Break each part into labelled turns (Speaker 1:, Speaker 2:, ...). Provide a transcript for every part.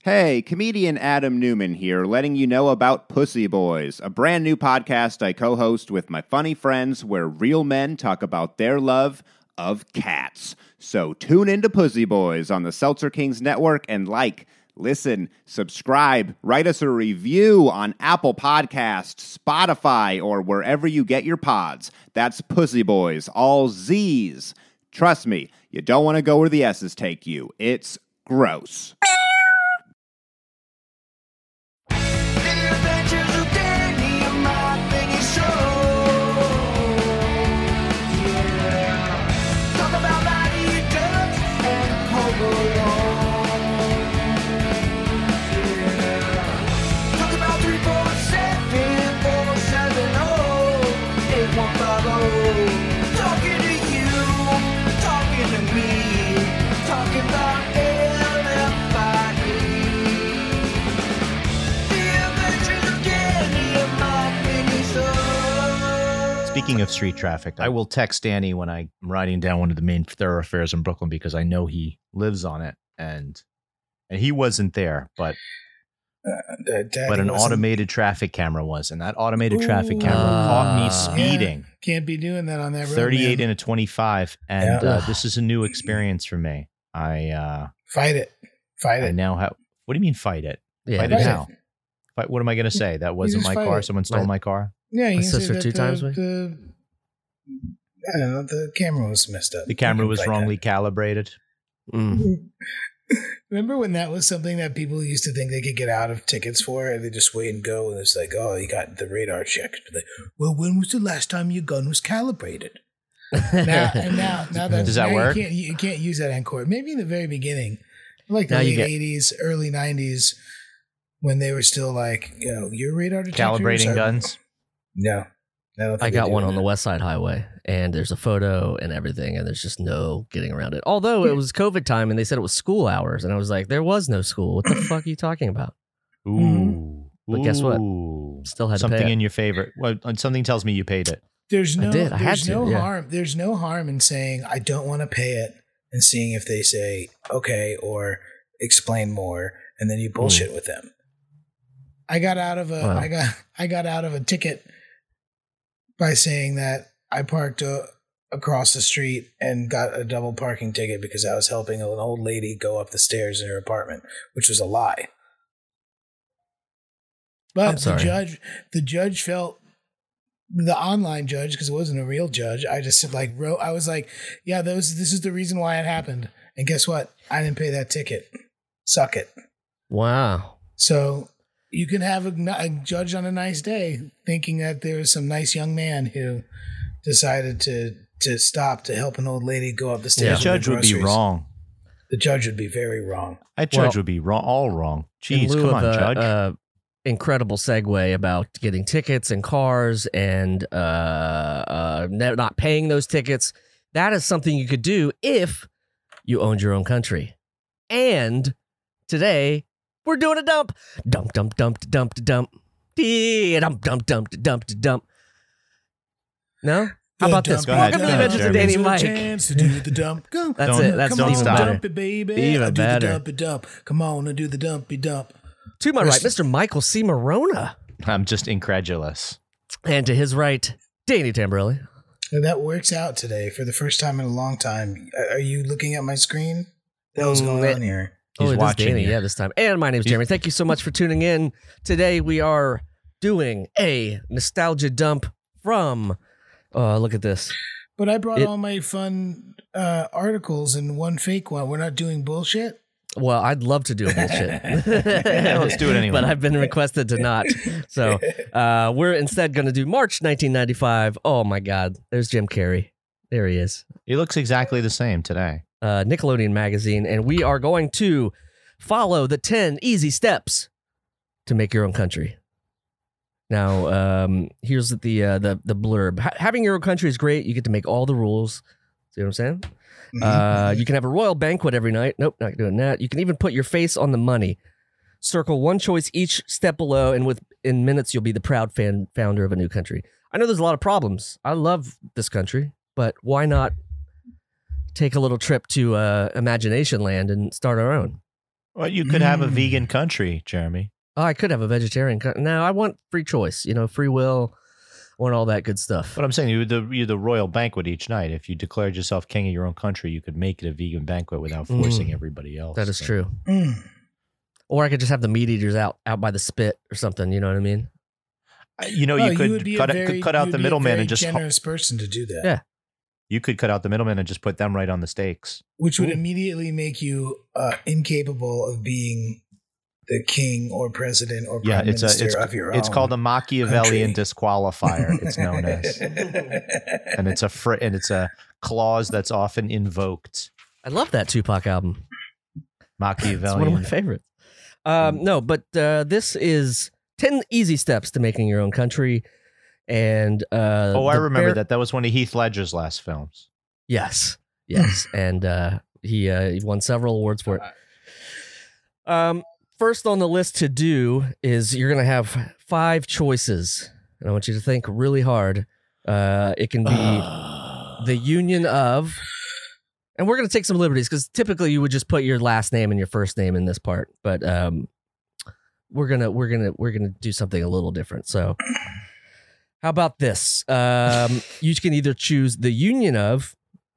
Speaker 1: Hey, comedian Adam Newman here, letting you know about Pussy Boys, a brand new podcast I co-host with my funny friends where real men talk about their love of cats. So tune into Pussy Boys on the Seltzer Kings Network and listen, subscribe, write us a review on Apple Podcasts, Spotify, or wherever you get your pods. That's Pussy Boys, all Z's. Trust me, you don't want to go where the S's take you. It's gross.
Speaker 2: Speaking of street traffic, I will text Danny when I'm riding down one of the main thoroughfares in Brooklyn because I know he lives on it, and he wasn't there, but an automated traffic camera was, and that automated traffic camera caught me speeding.
Speaker 3: Yeah. Can't be doing that on that road.
Speaker 2: 38 and a 25, and this is a new experience for me. I
Speaker 3: fight it.
Speaker 2: I now have. What do you mean fight it?
Speaker 4: Yeah,
Speaker 2: fight it how? Fight, what am I going to say? That wasn't my car. Someone stole my car.
Speaker 3: Yeah, you
Speaker 4: sister
Speaker 3: can say
Speaker 4: 2 times.
Speaker 3: I don't know. The camera was messed up.
Speaker 2: The camera was wrongly calibrated.
Speaker 3: Remember when that was something that people used to think they could get out of tickets for, and they just wait and go, and it's like, oh, you got the radar checked. Like, well, when was the last time your gun was calibrated? now
Speaker 2: does that work?
Speaker 3: You can't use that in court. Maybe in the very beginning, like the late 80s, early 90s, when they were still like, your radar detectors
Speaker 2: calibrating guns.
Speaker 3: No.
Speaker 4: I got one on the West Side Highway, and there's a photo and everything, and there's just no getting around it. Although it was COVID time, and they said it was school hours, and I was like, there was no school. What the fuck are you talking about?
Speaker 2: Ooh.
Speaker 4: But guess what? Still had
Speaker 2: something
Speaker 4: to pay
Speaker 2: in your favor. Well, something tells me you paid it.
Speaker 3: There's no
Speaker 4: harm.
Speaker 3: There's no harm in saying I don't want to pay it and seeing if they say okay or explain more, and then you bullshit with them. I got out of a ticket by saying that I parked across the street and got a double parking ticket because I was helping an old lady go up the stairs in her apartment, which was a lie. But the judge felt, the online judge, because it wasn't a real judge, I just wrote, I was like, yeah, this is the reason why it happened. And guess what? I didn't pay that ticket. Suck it.
Speaker 4: Wow.
Speaker 3: So you can have a judge on a nice day thinking that there was some nice young man who decided to stop to help an old lady go up the stairs.
Speaker 2: The judge would be wrong.
Speaker 3: The judge would be very wrong.
Speaker 2: That judge would be all wrong. Jeez, come on, judge.
Speaker 4: Incredible segue about getting tickets and cars and not paying those tickets. That is something you could do if you owned your own country. And today, we're doing a dump. Dump, dump, dump, dump, dump. Dump, dump, dump, dump, dump. No? How about this?
Speaker 2: Go ahead.
Speaker 4: Welcome to the Adventures of Danny and Mike.
Speaker 3: To do the dump. Go.
Speaker 4: That's it. That's
Speaker 3: Come
Speaker 4: even
Speaker 3: on,
Speaker 4: better.
Speaker 3: dump it, baby.
Speaker 4: Even better.
Speaker 3: Do the dumpy dump. Come on and do the dumpy dump.
Speaker 4: To my right, Mr. Michael C. Morona.
Speaker 2: I'm just incredulous.
Speaker 4: And to his right, Danny Tamborelli.
Speaker 3: And that works out today for the first time in a long time. Are you looking at my screen? What was going on here?
Speaker 2: He's watching
Speaker 4: Danny,
Speaker 2: you.
Speaker 4: yeah, this time. And my name's Jeremy. Thank you so much for tuning in. Today we are doing a nostalgia dump from, look at this.
Speaker 3: But I brought all my fun articles and one fake one. We're not doing bullshit?
Speaker 4: Well, I'd love to do a bullshit.
Speaker 2: Yeah, let's do it anyway.
Speaker 4: But I've been requested to not. So we're instead going to do March 1995. Oh, my God. There's Jim Carrey. There he is.
Speaker 2: He looks exactly the same today.
Speaker 4: Nickelodeon magazine. And we are going to follow the 10 easy steps to make your own country. Now, here's the blurb. Having your own country is great. You get to make all the rules. See what I'm saying? You can have a royal banquet every night. Nope, not doing that. You can even put your face on the money. Circle one choice each step below, and in minutes, you'll be the proud founder of a new country. I know there's a lot of problems. I love this country, but why not take a little trip to Imagination Land and start our own?
Speaker 2: Well, you could have a vegan country, Jeremy.
Speaker 4: Oh, I could have a vegetarian. No, I want free choice. Free will. I want all that good stuff.
Speaker 2: But I'm saying you the royal banquet each night. If you declared yourself king of your own country, you could make it a vegan banquet without forcing everybody else.
Speaker 4: That is true. Or I could just have the meat eaters out by the spit or something. You know what I mean?
Speaker 2: You could cut out the middleman and just
Speaker 3: generous person to do that.
Speaker 4: Yeah.
Speaker 2: You could cut out the middleman and just put them right on the stakes,
Speaker 3: which would immediately make you incapable of being the king or president or prime minister of your own.
Speaker 2: It's called a Machiavellian
Speaker 3: country.
Speaker 2: disqualifier. It's known as, and it's a clause that's often invoked.
Speaker 4: I love that Tupac album.
Speaker 2: Machiavellian.
Speaker 4: It's one of my favorites. No, but this is 10 easy steps to making your own country. And
Speaker 2: I remember that. That was one of Heath Ledger's last films.
Speaker 4: Yes. And he won several awards for it. First on the list to do is you're going to have 5 choices. And I want you to think really hard. It can be the union of, and we're going to take some liberties because typically you would just put your last name and your first name in this part, but we're gonna do something a little different. So how about this? You can either choose the union of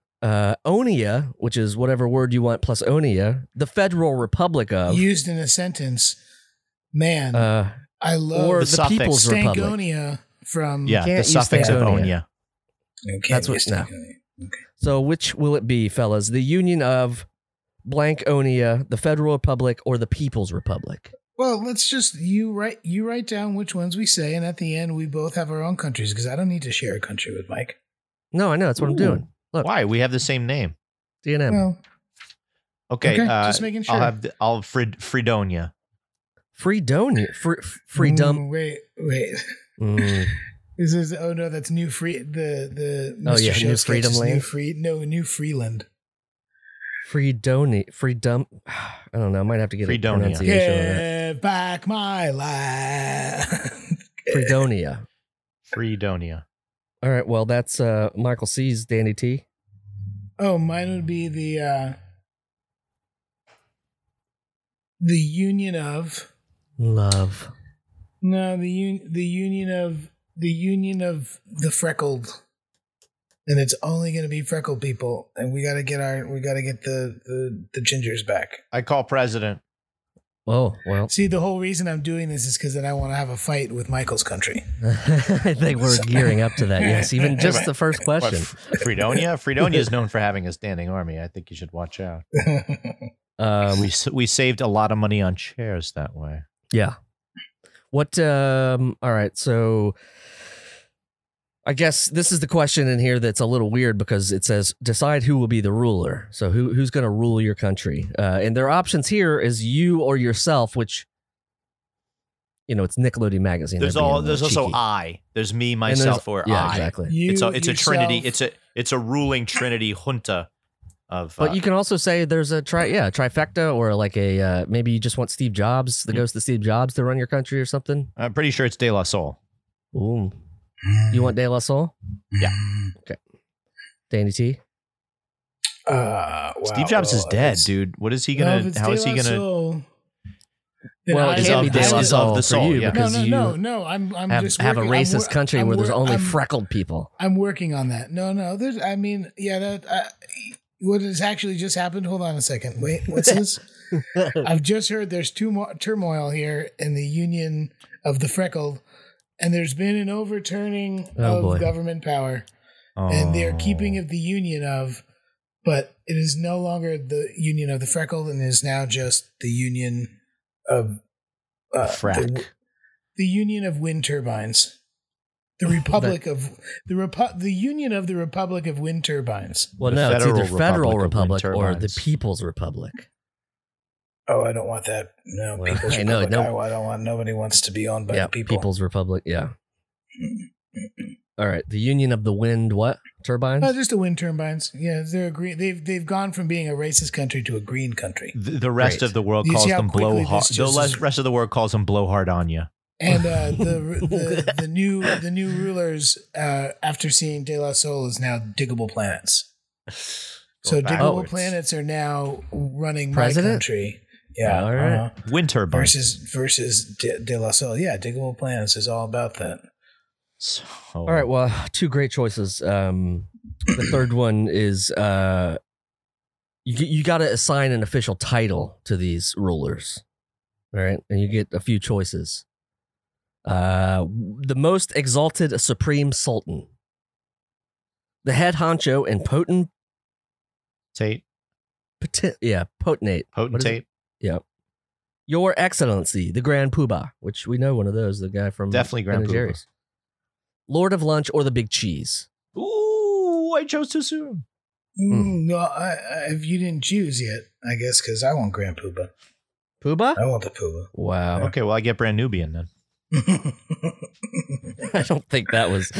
Speaker 4: Onia, which is whatever word you want plus Onia, the Federal Republic of.
Speaker 3: Used in a sentence, man, I love
Speaker 4: or
Speaker 2: the
Speaker 4: the People's Republic.
Speaker 3: Stankonia from
Speaker 2: the suffix of Onia.
Speaker 4: That's what now. Okay. So which will it be, fellas? The union of blank Onia, the Federal Republic, or the People's Republic?
Speaker 3: Well, let's just you write down which ones we say, and at the end we both have our own countries because I don't need to share a country with Mike.
Speaker 4: No, I know that's what I'm doing. Look,
Speaker 2: why? We have the same name.
Speaker 4: DNM.
Speaker 3: Well,
Speaker 2: okay,
Speaker 3: just making sure.
Speaker 2: I'll Fredonia.
Speaker 4: Fredonia. Freedom.
Speaker 3: Wait.
Speaker 4: Mm.
Speaker 3: This is that's New Free the Mr.
Speaker 4: Oh yeah,
Speaker 3: Show
Speaker 4: New
Speaker 3: sketch
Speaker 4: Freedom
Speaker 3: is
Speaker 4: Land.
Speaker 3: New Freeland.
Speaker 4: Freedom. I don't know. I might have to get
Speaker 2: Fredonia.
Speaker 4: a pronunciation of that.
Speaker 3: Give back my land.
Speaker 4: Fredonia. All right. Well, that's Michael C's Danny T.
Speaker 3: Oh, mine would be the union of
Speaker 4: love.
Speaker 3: No, the union of the freckled. And it's only going to be freckled people, and we got to get the gingers back.
Speaker 2: I call president.
Speaker 4: Oh well.
Speaker 3: See, the whole reason I'm doing this is because then I want to have a fight with Michael's country.
Speaker 4: I think we're gearing up to that. Yes, even just the first question.
Speaker 2: Fredonia is known for having a standing army. I think you should watch out. We saved a lot of money on chairs that way.
Speaker 4: Yeah. What? All right. So I guess this is the question in here that's a little weird because it says decide who will be the ruler. So who's going to rule your country? And their options here is you or yourself, which it's Nickelodeon magazine.
Speaker 2: There's also I. There's me, myself, or I.
Speaker 4: Exactly.
Speaker 3: It's
Speaker 2: a trinity. It's a ruling trinity junta of.
Speaker 4: But you can also say there's a trifecta or like a maybe you just want Steve Jobs, the ghost of Steve Jobs, to run your country or something.
Speaker 2: I'm pretty sure it's De La Soul.
Speaker 4: Ooh. You want De La Soul?
Speaker 2: Yeah.
Speaker 4: Okay. Danny T.
Speaker 3: Wow,
Speaker 2: Steve Jobs is dead, dude. What is he gonna? How is he gonna?
Speaker 4: Well, it can't be De La Soul for you because
Speaker 3: no. I'm
Speaker 4: have,
Speaker 3: just
Speaker 4: have a racist country where there's only
Speaker 3: I'm
Speaker 4: freckled people.
Speaker 3: I'm working on that. No. What has actually just happened? Hold on a second. Wait, what's this? I've just heard there's turmoil here in the union of the freckled. And there's been an overturning of government power. And they're keeping it the union of, but it is no longer the union of the freckled and is now just the union of
Speaker 2: frack.
Speaker 3: The union of wind turbines. The Republic of the Union of the Republic of Wind Turbines.
Speaker 4: Well, no, it's either Federal Republic or the People's Republic.
Speaker 3: Oh, I don't want that. No,
Speaker 4: well,
Speaker 3: People's Republic. No. I don't want. Nobody wants to be owned by the people.
Speaker 4: People's Republic. Yeah. All right. The Union of the Wind. What turbines?
Speaker 3: Just the wind turbines. Yeah, they're green. They've gone from being a racist country to a green country.
Speaker 2: The rest of the world calls them blowhard. The rest of the world calls them blowhard on you.
Speaker 3: And the new rulers after seeing De La Soul is now Diggable Planets. So Diggable Planets are now running my country. Yeah.
Speaker 4: All right.
Speaker 2: Wind turbine.
Speaker 3: Versus De La Soul. Yeah, Diggable Planets is all about that.
Speaker 2: So,
Speaker 4: All right. Well, two great choices. The third one is you got to assign an official title to these rulers. All right, and you get a few choices. The most exalted supreme sultan, the head honcho and potentate. Potentate.
Speaker 2: Potentate.
Speaker 4: Yep. Your Excellency, the Grand Poobah, which we know one of those, the guy from
Speaker 2: Definitely Grand
Speaker 4: Ben and
Speaker 2: Poobah.
Speaker 4: Jerry's. Lord of Lunch or the Big Cheese.
Speaker 2: Ooh, I chose too soon.
Speaker 3: No, if you didn't choose yet, I guess, because I want Grand Poobah.
Speaker 4: Poobah?
Speaker 3: I want the Poobah.
Speaker 4: Wow.
Speaker 2: Okay, well, I get Brand Nubian then.
Speaker 4: I don't think that was.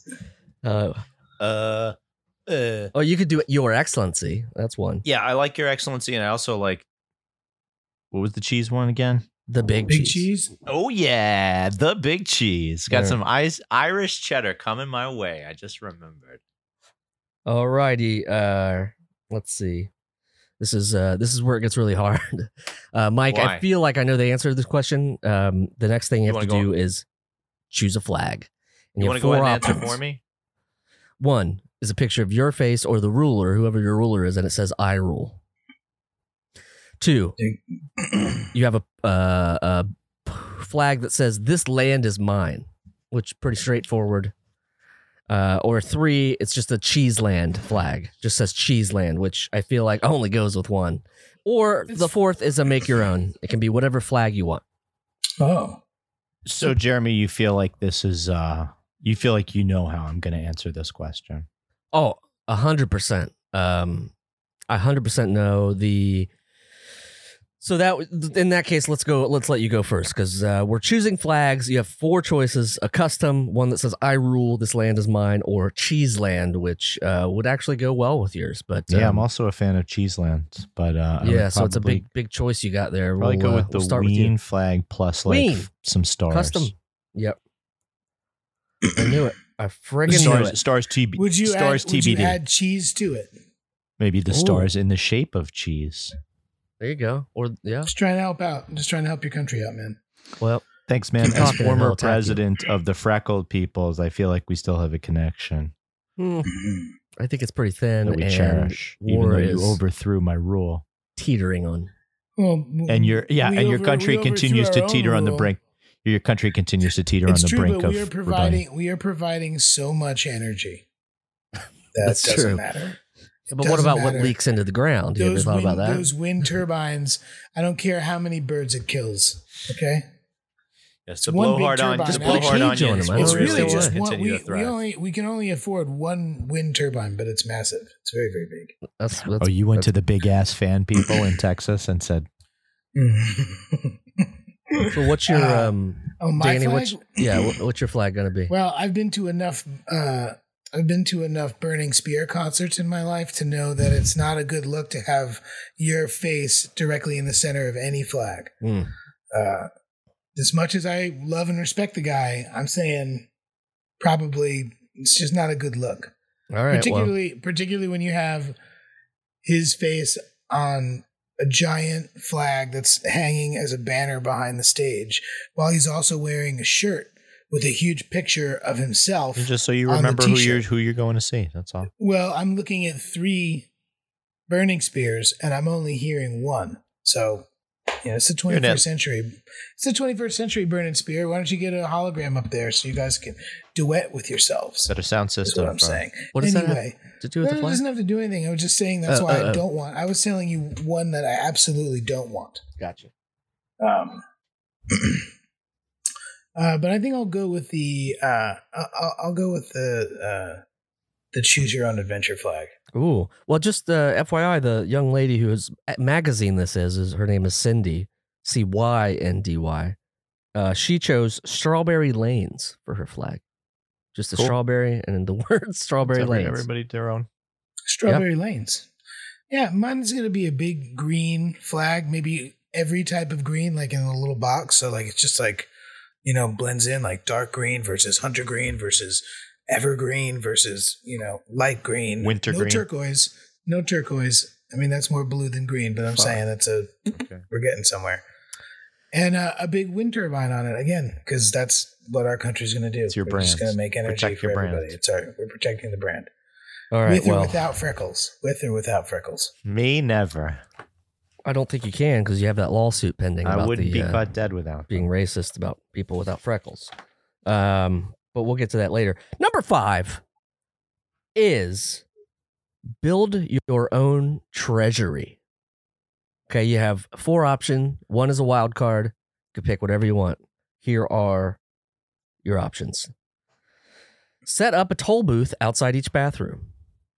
Speaker 4: Oh, you could do it, Your Excellency. That's one.
Speaker 2: Yeah, I like Your Excellency, and I also like. What was the cheese one again?
Speaker 4: The Big Cheese.
Speaker 2: Oh yeah, the Big Cheese. Got
Speaker 4: Yeah.
Speaker 2: some Irish cheddar coming my way. I just remembered.
Speaker 4: Alrighty. Let's see. This is where it gets really hard. Mike,
Speaker 2: Why?
Speaker 4: I feel like I know the answer to this question. The next thing you have to do is choose a flag. And
Speaker 2: You
Speaker 4: have
Speaker 2: want to go ahead and
Speaker 4: four
Speaker 2: answer
Speaker 4: options.
Speaker 2: for me?
Speaker 4: One is a picture of your face or the ruler, whoever your ruler is, and it says "I rule." Two, you have a flag that says "This land is mine," which pretty straightforward. Or three, it's just a Cheeseland flag. Just says Cheeseland, which I feel like only goes with one. Or the fourth is a make your own. It can be whatever flag you want.
Speaker 3: Oh.
Speaker 2: So, Jeremy, you feel like this is you feel like you know how I'm going to answer this question.
Speaker 4: Oh, 100%. 100% know the. So that in that case, let's let you go first because we're choosing flags. You have four choices: a custom, one that says "I rule, this land is mine," or Cheeseland, which would actually go well with yours. But
Speaker 2: Yeah, I'm also a fan of Cheeseland, but I would
Speaker 4: yeah, so it's a
Speaker 2: probably-
Speaker 4: big choice you got there.
Speaker 2: Probably go with
Speaker 4: we'll
Speaker 2: the
Speaker 4: start with you.
Speaker 2: Wien flag plus like
Speaker 4: Wien.
Speaker 2: some stars.
Speaker 4: Custom. Yep. I knew it. I friggin' knew it.
Speaker 2: Stars TB.
Speaker 3: Would you
Speaker 2: stars
Speaker 3: add, would
Speaker 2: TBD.
Speaker 3: you add cheese to it?
Speaker 2: Maybe the
Speaker 4: Ooh.
Speaker 2: stars in the shape of cheese.
Speaker 4: There you go. Or yeah.
Speaker 3: Just trying to help out. I'm just trying to help your country out, man.
Speaker 4: Well,
Speaker 2: Thanks, man.
Speaker 4: Keep
Speaker 2: As
Speaker 4: talking and
Speaker 2: former
Speaker 4: I'll attack you.
Speaker 2: president of the Freckled Peoples, I feel like we still have a connection
Speaker 4: I think it's pretty thin
Speaker 2: that we
Speaker 4: and
Speaker 2: cherish, even
Speaker 4: war
Speaker 2: though you
Speaker 4: is
Speaker 2: overthrew my rule.
Speaker 4: teetering on.
Speaker 3: Well,
Speaker 2: And your country continues to teeter on the brink. Your country continues to teeter
Speaker 3: It's
Speaker 2: on the
Speaker 3: true,
Speaker 2: brink
Speaker 3: but
Speaker 2: of rebellion.
Speaker 3: we are providing so much energy.
Speaker 4: That's
Speaker 3: doesn't
Speaker 4: true.
Speaker 3: matter. It
Speaker 4: But what
Speaker 3: doesn't
Speaker 4: about what
Speaker 3: matter.
Speaker 4: leaks into the ground? Do you ever
Speaker 3: Those
Speaker 4: thought
Speaker 3: wind,
Speaker 4: about that?
Speaker 3: those wind turbines, I don't care how many birds it kills. Okay?
Speaker 2: Yes, to
Speaker 3: one
Speaker 2: blow
Speaker 3: big
Speaker 2: hard on,
Speaker 3: turbine.
Speaker 2: just
Speaker 3: Just
Speaker 2: blow
Speaker 3: put a
Speaker 2: hard on
Speaker 4: cage
Speaker 2: you.
Speaker 4: on
Speaker 2: It's
Speaker 4: them. I
Speaker 3: It's
Speaker 4: don't
Speaker 3: really
Speaker 4: understand
Speaker 3: just
Speaker 4: why.
Speaker 3: one.
Speaker 2: continue to thrive.
Speaker 3: We can only afford one wind turbine, but it's massive. It's very, very big.
Speaker 4: That's
Speaker 2: Oh, you went to the big ass fan people in Texas and said,
Speaker 4: So what's your
Speaker 3: Oh, my
Speaker 4: Danny?
Speaker 3: flag?
Speaker 4: What's your flag gonna be?
Speaker 3: Well, I've been to enough Burning Spear concerts in my life to know that it's not a good look to have your face directly in the center of any flag.
Speaker 4: Hmm.
Speaker 3: As much as I love and respect the guy, I'm saying probably it's just not a good look.
Speaker 4: All right.
Speaker 3: Particularly when you have his face on a giant flag that's hanging as a banner behind the stage, while he's also wearing a shirt with a huge picture of himself.
Speaker 2: just so you
Speaker 3: on the
Speaker 2: remember who
Speaker 3: t-shirt.
Speaker 2: you're going to see. That's all.
Speaker 3: Well, I'm looking at 3 burning spears, and I'm only hearing one. So, it's the 21st century. It's the 21st century burning spear. Why don't you get a hologram up there so you guys can duet with yourselves?
Speaker 2: Better sound
Speaker 3: That's
Speaker 2: system.
Speaker 3: what I'm saying.
Speaker 4: What does that have
Speaker 3: Anyway,
Speaker 4: to do with the
Speaker 3: it
Speaker 4: flag?
Speaker 3: doesn't have to do anything. I was just saying that's why I don't want. I was telling you one that I absolutely don't want.
Speaker 4: Gotcha.
Speaker 3: But I think I'll go with the. I'll go with the choose your own adventure flag.
Speaker 4: Ooh. Well, just FYI, the young lady whose magazine this is her name is Cindy, Cyndy. She chose Strawberry Lanes for her flag. Just a
Speaker 2: Cool.
Speaker 4: strawberry and the word Strawberry Lanes.
Speaker 2: Everybody their own.
Speaker 3: Strawberry Lanes. Yeah, mine's gonna be a big green flag. Maybe every type of green, like in a little box. So like it's just like blends in, like dark green versus hunter green versus evergreen versus light green.
Speaker 2: Winter
Speaker 3: no
Speaker 2: green.
Speaker 3: No turquoise. I mean, that's more blue than green, but I'm saying we're getting somewhere. And a big wind turbine on it again, because that's what our country's going to do.
Speaker 2: It's your
Speaker 3: we're
Speaker 2: brand.
Speaker 3: just going to make energy
Speaker 2: Protect
Speaker 3: for
Speaker 2: your brand.
Speaker 3: everybody. We're protecting the brand.
Speaker 4: All right.
Speaker 3: With or without freckles. With or without freckles.
Speaker 2: Me never.
Speaker 4: I don't think you can because you have that lawsuit pending.
Speaker 2: I
Speaker 4: about
Speaker 2: wouldn't be caught dead without
Speaker 4: being racist about people without freckles. But we'll get to that later. Number 5 is build your own treasury. Okay, you have 4 options. One is a wild card. You can pick whatever you want. Here are your options. Set up a toll booth outside each bathroom.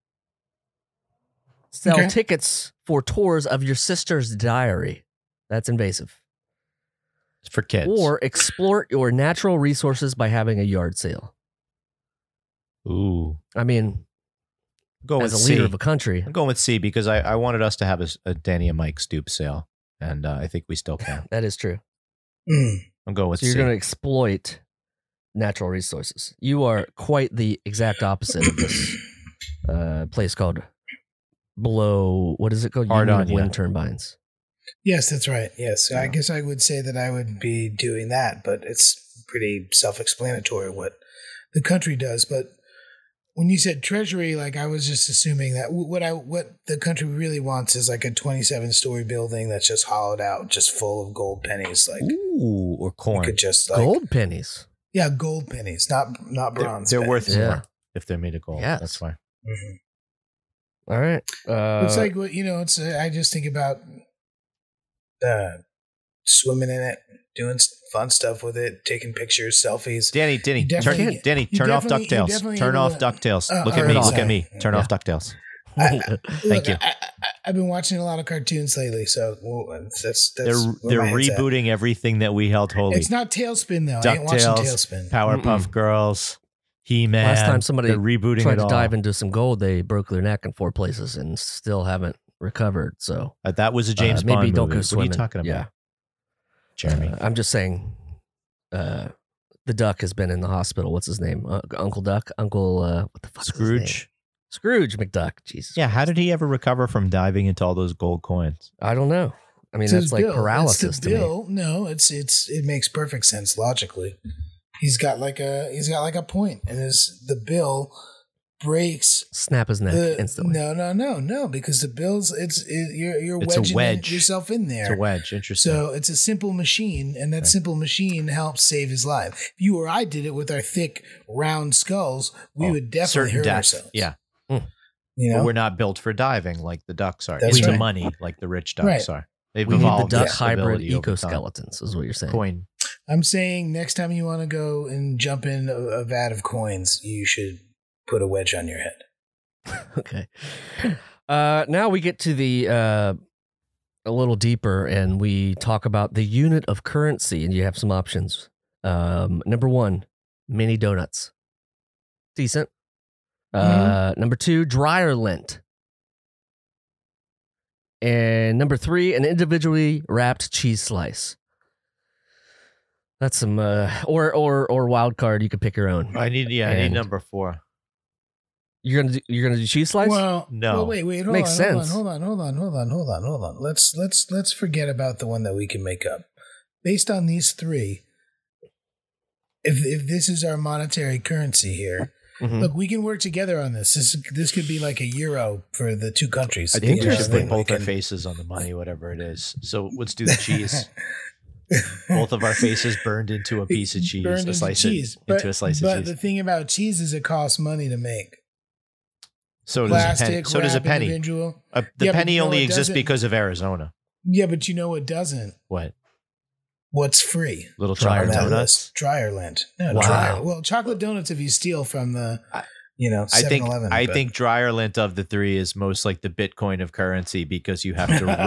Speaker 4: Sell tickets for tours of your sister's diary. That's invasive.
Speaker 2: It's for kids.
Speaker 4: Or explore your natural resources by having a yard sale.
Speaker 2: Ooh.
Speaker 4: I mean,
Speaker 2: Go
Speaker 4: as
Speaker 2: with
Speaker 4: a leader
Speaker 2: C.
Speaker 4: of a country.
Speaker 2: I'm going with C because I wanted us to have a Danny and Mike stoop sale, and I think we still can.
Speaker 4: That is true.
Speaker 2: I'm going with
Speaker 4: So you're
Speaker 2: C.
Speaker 4: going to exploit natural resources. You are quite the exact opposite of this place called Below. What is it called?
Speaker 2: Hard
Speaker 4: Union
Speaker 2: on
Speaker 4: of
Speaker 2: ya.
Speaker 4: Wind Turbines.
Speaker 3: Yes, that's right. Yes. So I guess I would say that I would be doing that, but it's pretty self-explanatory what the country does. But when you said treasury, like I was just assuming that what the country really wants is like a 27-story building that's just hollowed out, just full of gold pennies. Like
Speaker 2: Ooh, or
Speaker 3: you
Speaker 2: corn.
Speaker 3: could just like,
Speaker 4: Gold pennies.
Speaker 3: yeah, gold pennies, not bronze.
Speaker 2: They're worth
Speaker 3: pennies.
Speaker 4: Yeah.
Speaker 2: more if they're made of gold.
Speaker 4: Yes.
Speaker 2: That's fine.
Speaker 3: Mhm.
Speaker 4: All right.
Speaker 3: It's like what it's. I just think about swimming in it, doing fun stuff with it, taking pictures, selfies.
Speaker 2: Danny,
Speaker 3: You definitely-
Speaker 2: Danny,
Speaker 3: you
Speaker 2: turn off
Speaker 3: definitely- you
Speaker 2: DuckTales.
Speaker 3: definitely
Speaker 2: Turn
Speaker 3: able
Speaker 2: off
Speaker 3: to-
Speaker 2: DuckTales. Look
Speaker 3: all
Speaker 2: at me.
Speaker 3: right,
Speaker 2: Look at
Speaker 3: sorry.
Speaker 2: me. Turn
Speaker 4: Yeah.
Speaker 2: off DuckTales.
Speaker 3: Thank
Speaker 2: you.
Speaker 3: I've been watching a lot of cartoons lately, so that's
Speaker 2: They're
Speaker 3: where my head's at.
Speaker 2: rebooting everything that we held holy.
Speaker 3: It's not Tailspin though. I ain't watching
Speaker 2: DuckTales,
Speaker 3: Tailspin.
Speaker 2: Powerpuff Girls, He-Man.
Speaker 4: Last time somebody
Speaker 2: they're rebooting
Speaker 4: tried
Speaker 2: it
Speaker 4: to
Speaker 2: all.
Speaker 4: dive into some gold, they broke their neck in 4 places and still haven't recovered. So
Speaker 2: That was a James
Speaker 4: maybe
Speaker 2: Bond
Speaker 4: don't
Speaker 2: movie.
Speaker 4: go
Speaker 2: What are
Speaker 4: swimming.
Speaker 2: you talking about,
Speaker 4: Yeah.
Speaker 2: Jeremy?
Speaker 4: I'm just saying, the duck has been in the hospital. What's his name? Uncle Duck? Uncle, what the fuck is his name?
Speaker 2: Scrooge.
Speaker 4: Scrooge McDuck. Jesus.
Speaker 2: Yeah, how did he ever recover from diving into all those gold coins?
Speaker 4: I don't know. I mean,
Speaker 3: It's
Speaker 4: that's
Speaker 3: his
Speaker 4: like
Speaker 3: bill.
Speaker 4: paralysis
Speaker 3: It's
Speaker 4: to
Speaker 3: the
Speaker 4: me.
Speaker 3: bill. No, it makes perfect sense logically. He's got like a point, and the bill breaks.
Speaker 4: Snap his neck instantly.
Speaker 3: No, because the bill's you're
Speaker 2: It's a
Speaker 3: wedging
Speaker 2: wedge.
Speaker 3: yourself in there.
Speaker 2: It's a wedge. Interesting.
Speaker 3: So it's a simple machine, and that simple machine helps save his life. If you or I did it with our thick, round skulls, we would definitely
Speaker 2: certain
Speaker 3: hurt
Speaker 2: death.
Speaker 3: ourselves.
Speaker 2: Yeah.
Speaker 3: You know,
Speaker 2: But we're not built for diving like the ducks are.
Speaker 3: That's
Speaker 2: Into
Speaker 3: right.
Speaker 2: money like the rich ducks
Speaker 3: Right.
Speaker 2: are. They've
Speaker 4: We need the
Speaker 2: evolved
Speaker 4: duck
Speaker 2: this
Speaker 4: hybrid
Speaker 2: ability over time.
Speaker 4: ecoskeletons, is what you're saying.
Speaker 2: Coin.
Speaker 3: I'm saying next time you want to go and jump in a vat of coins, you should put a wedge on your head.
Speaker 4: Okay. Now we get to the a little deeper, and we talk about the unit of currency, and you have some options. Number 1, mini donuts. Decent. Number 2, dryer lint. And number 3, an individually wrapped cheese slice. That's some or wild card. You could pick your own.
Speaker 2: I need
Speaker 4: And-
Speaker 2: number 4.
Speaker 4: You're gonna do cheese slice?
Speaker 3: Well,
Speaker 2: No.
Speaker 3: wait, hold
Speaker 4: Makes
Speaker 3: on,
Speaker 4: sense.
Speaker 3: Hold on. Let's forget about the one that we can make up. Based on these 3, if this is our monetary currency here,
Speaker 4: Mhm.
Speaker 3: look, we can work together on this. This could be like a euro for the 2 countries.
Speaker 2: I think we should
Speaker 4: Interesting.
Speaker 2: put both our faces on the money, whatever it is. So let's do the cheese. Both of our faces burned into a piece of cheese.
Speaker 3: Burned
Speaker 2: A
Speaker 3: into
Speaker 2: slice
Speaker 3: cheese.
Speaker 2: into a slice
Speaker 3: But
Speaker 2: of
Speaker 3: the
Speaker 2: cheese.
Speaker 3: thing about cheese is it costs money to make.
Speaker 2: So does a penny.
Speaker 3: Plastic,
Speaker 2: So does a
Speaker 3: wrap,
Speaker 2: penny.
Speaker 3: individual.
Speaker 2: The
Speaker 3: Yeah, but
Speaker 2: penny
Speaker 3: you know
Speaker 2: only
Speaker 3: what
Speaker 2: exists
Speaker 3: doesn't-
Speaker 2: because of Arizona.
Speaker 3: Yeah, but you know what doesn't?
Speaker 2: What?
Speaker 3: What's free?
Speaker 2: Little
Speaker 4: Dryer
Speaker 3: on
Speaker 2: chocolate
Speaker 3: that
Speaker 2: donuts.
Speaker 3: list? Dryer lint. No,
Speaker 4: Wow.
Speaker 3: dryer. Well, chocolate donuts if you steal from the, 7-Eleven.
Speaker 2: I think dryer lint of the 3 is most like the Bitcoin of currency because you have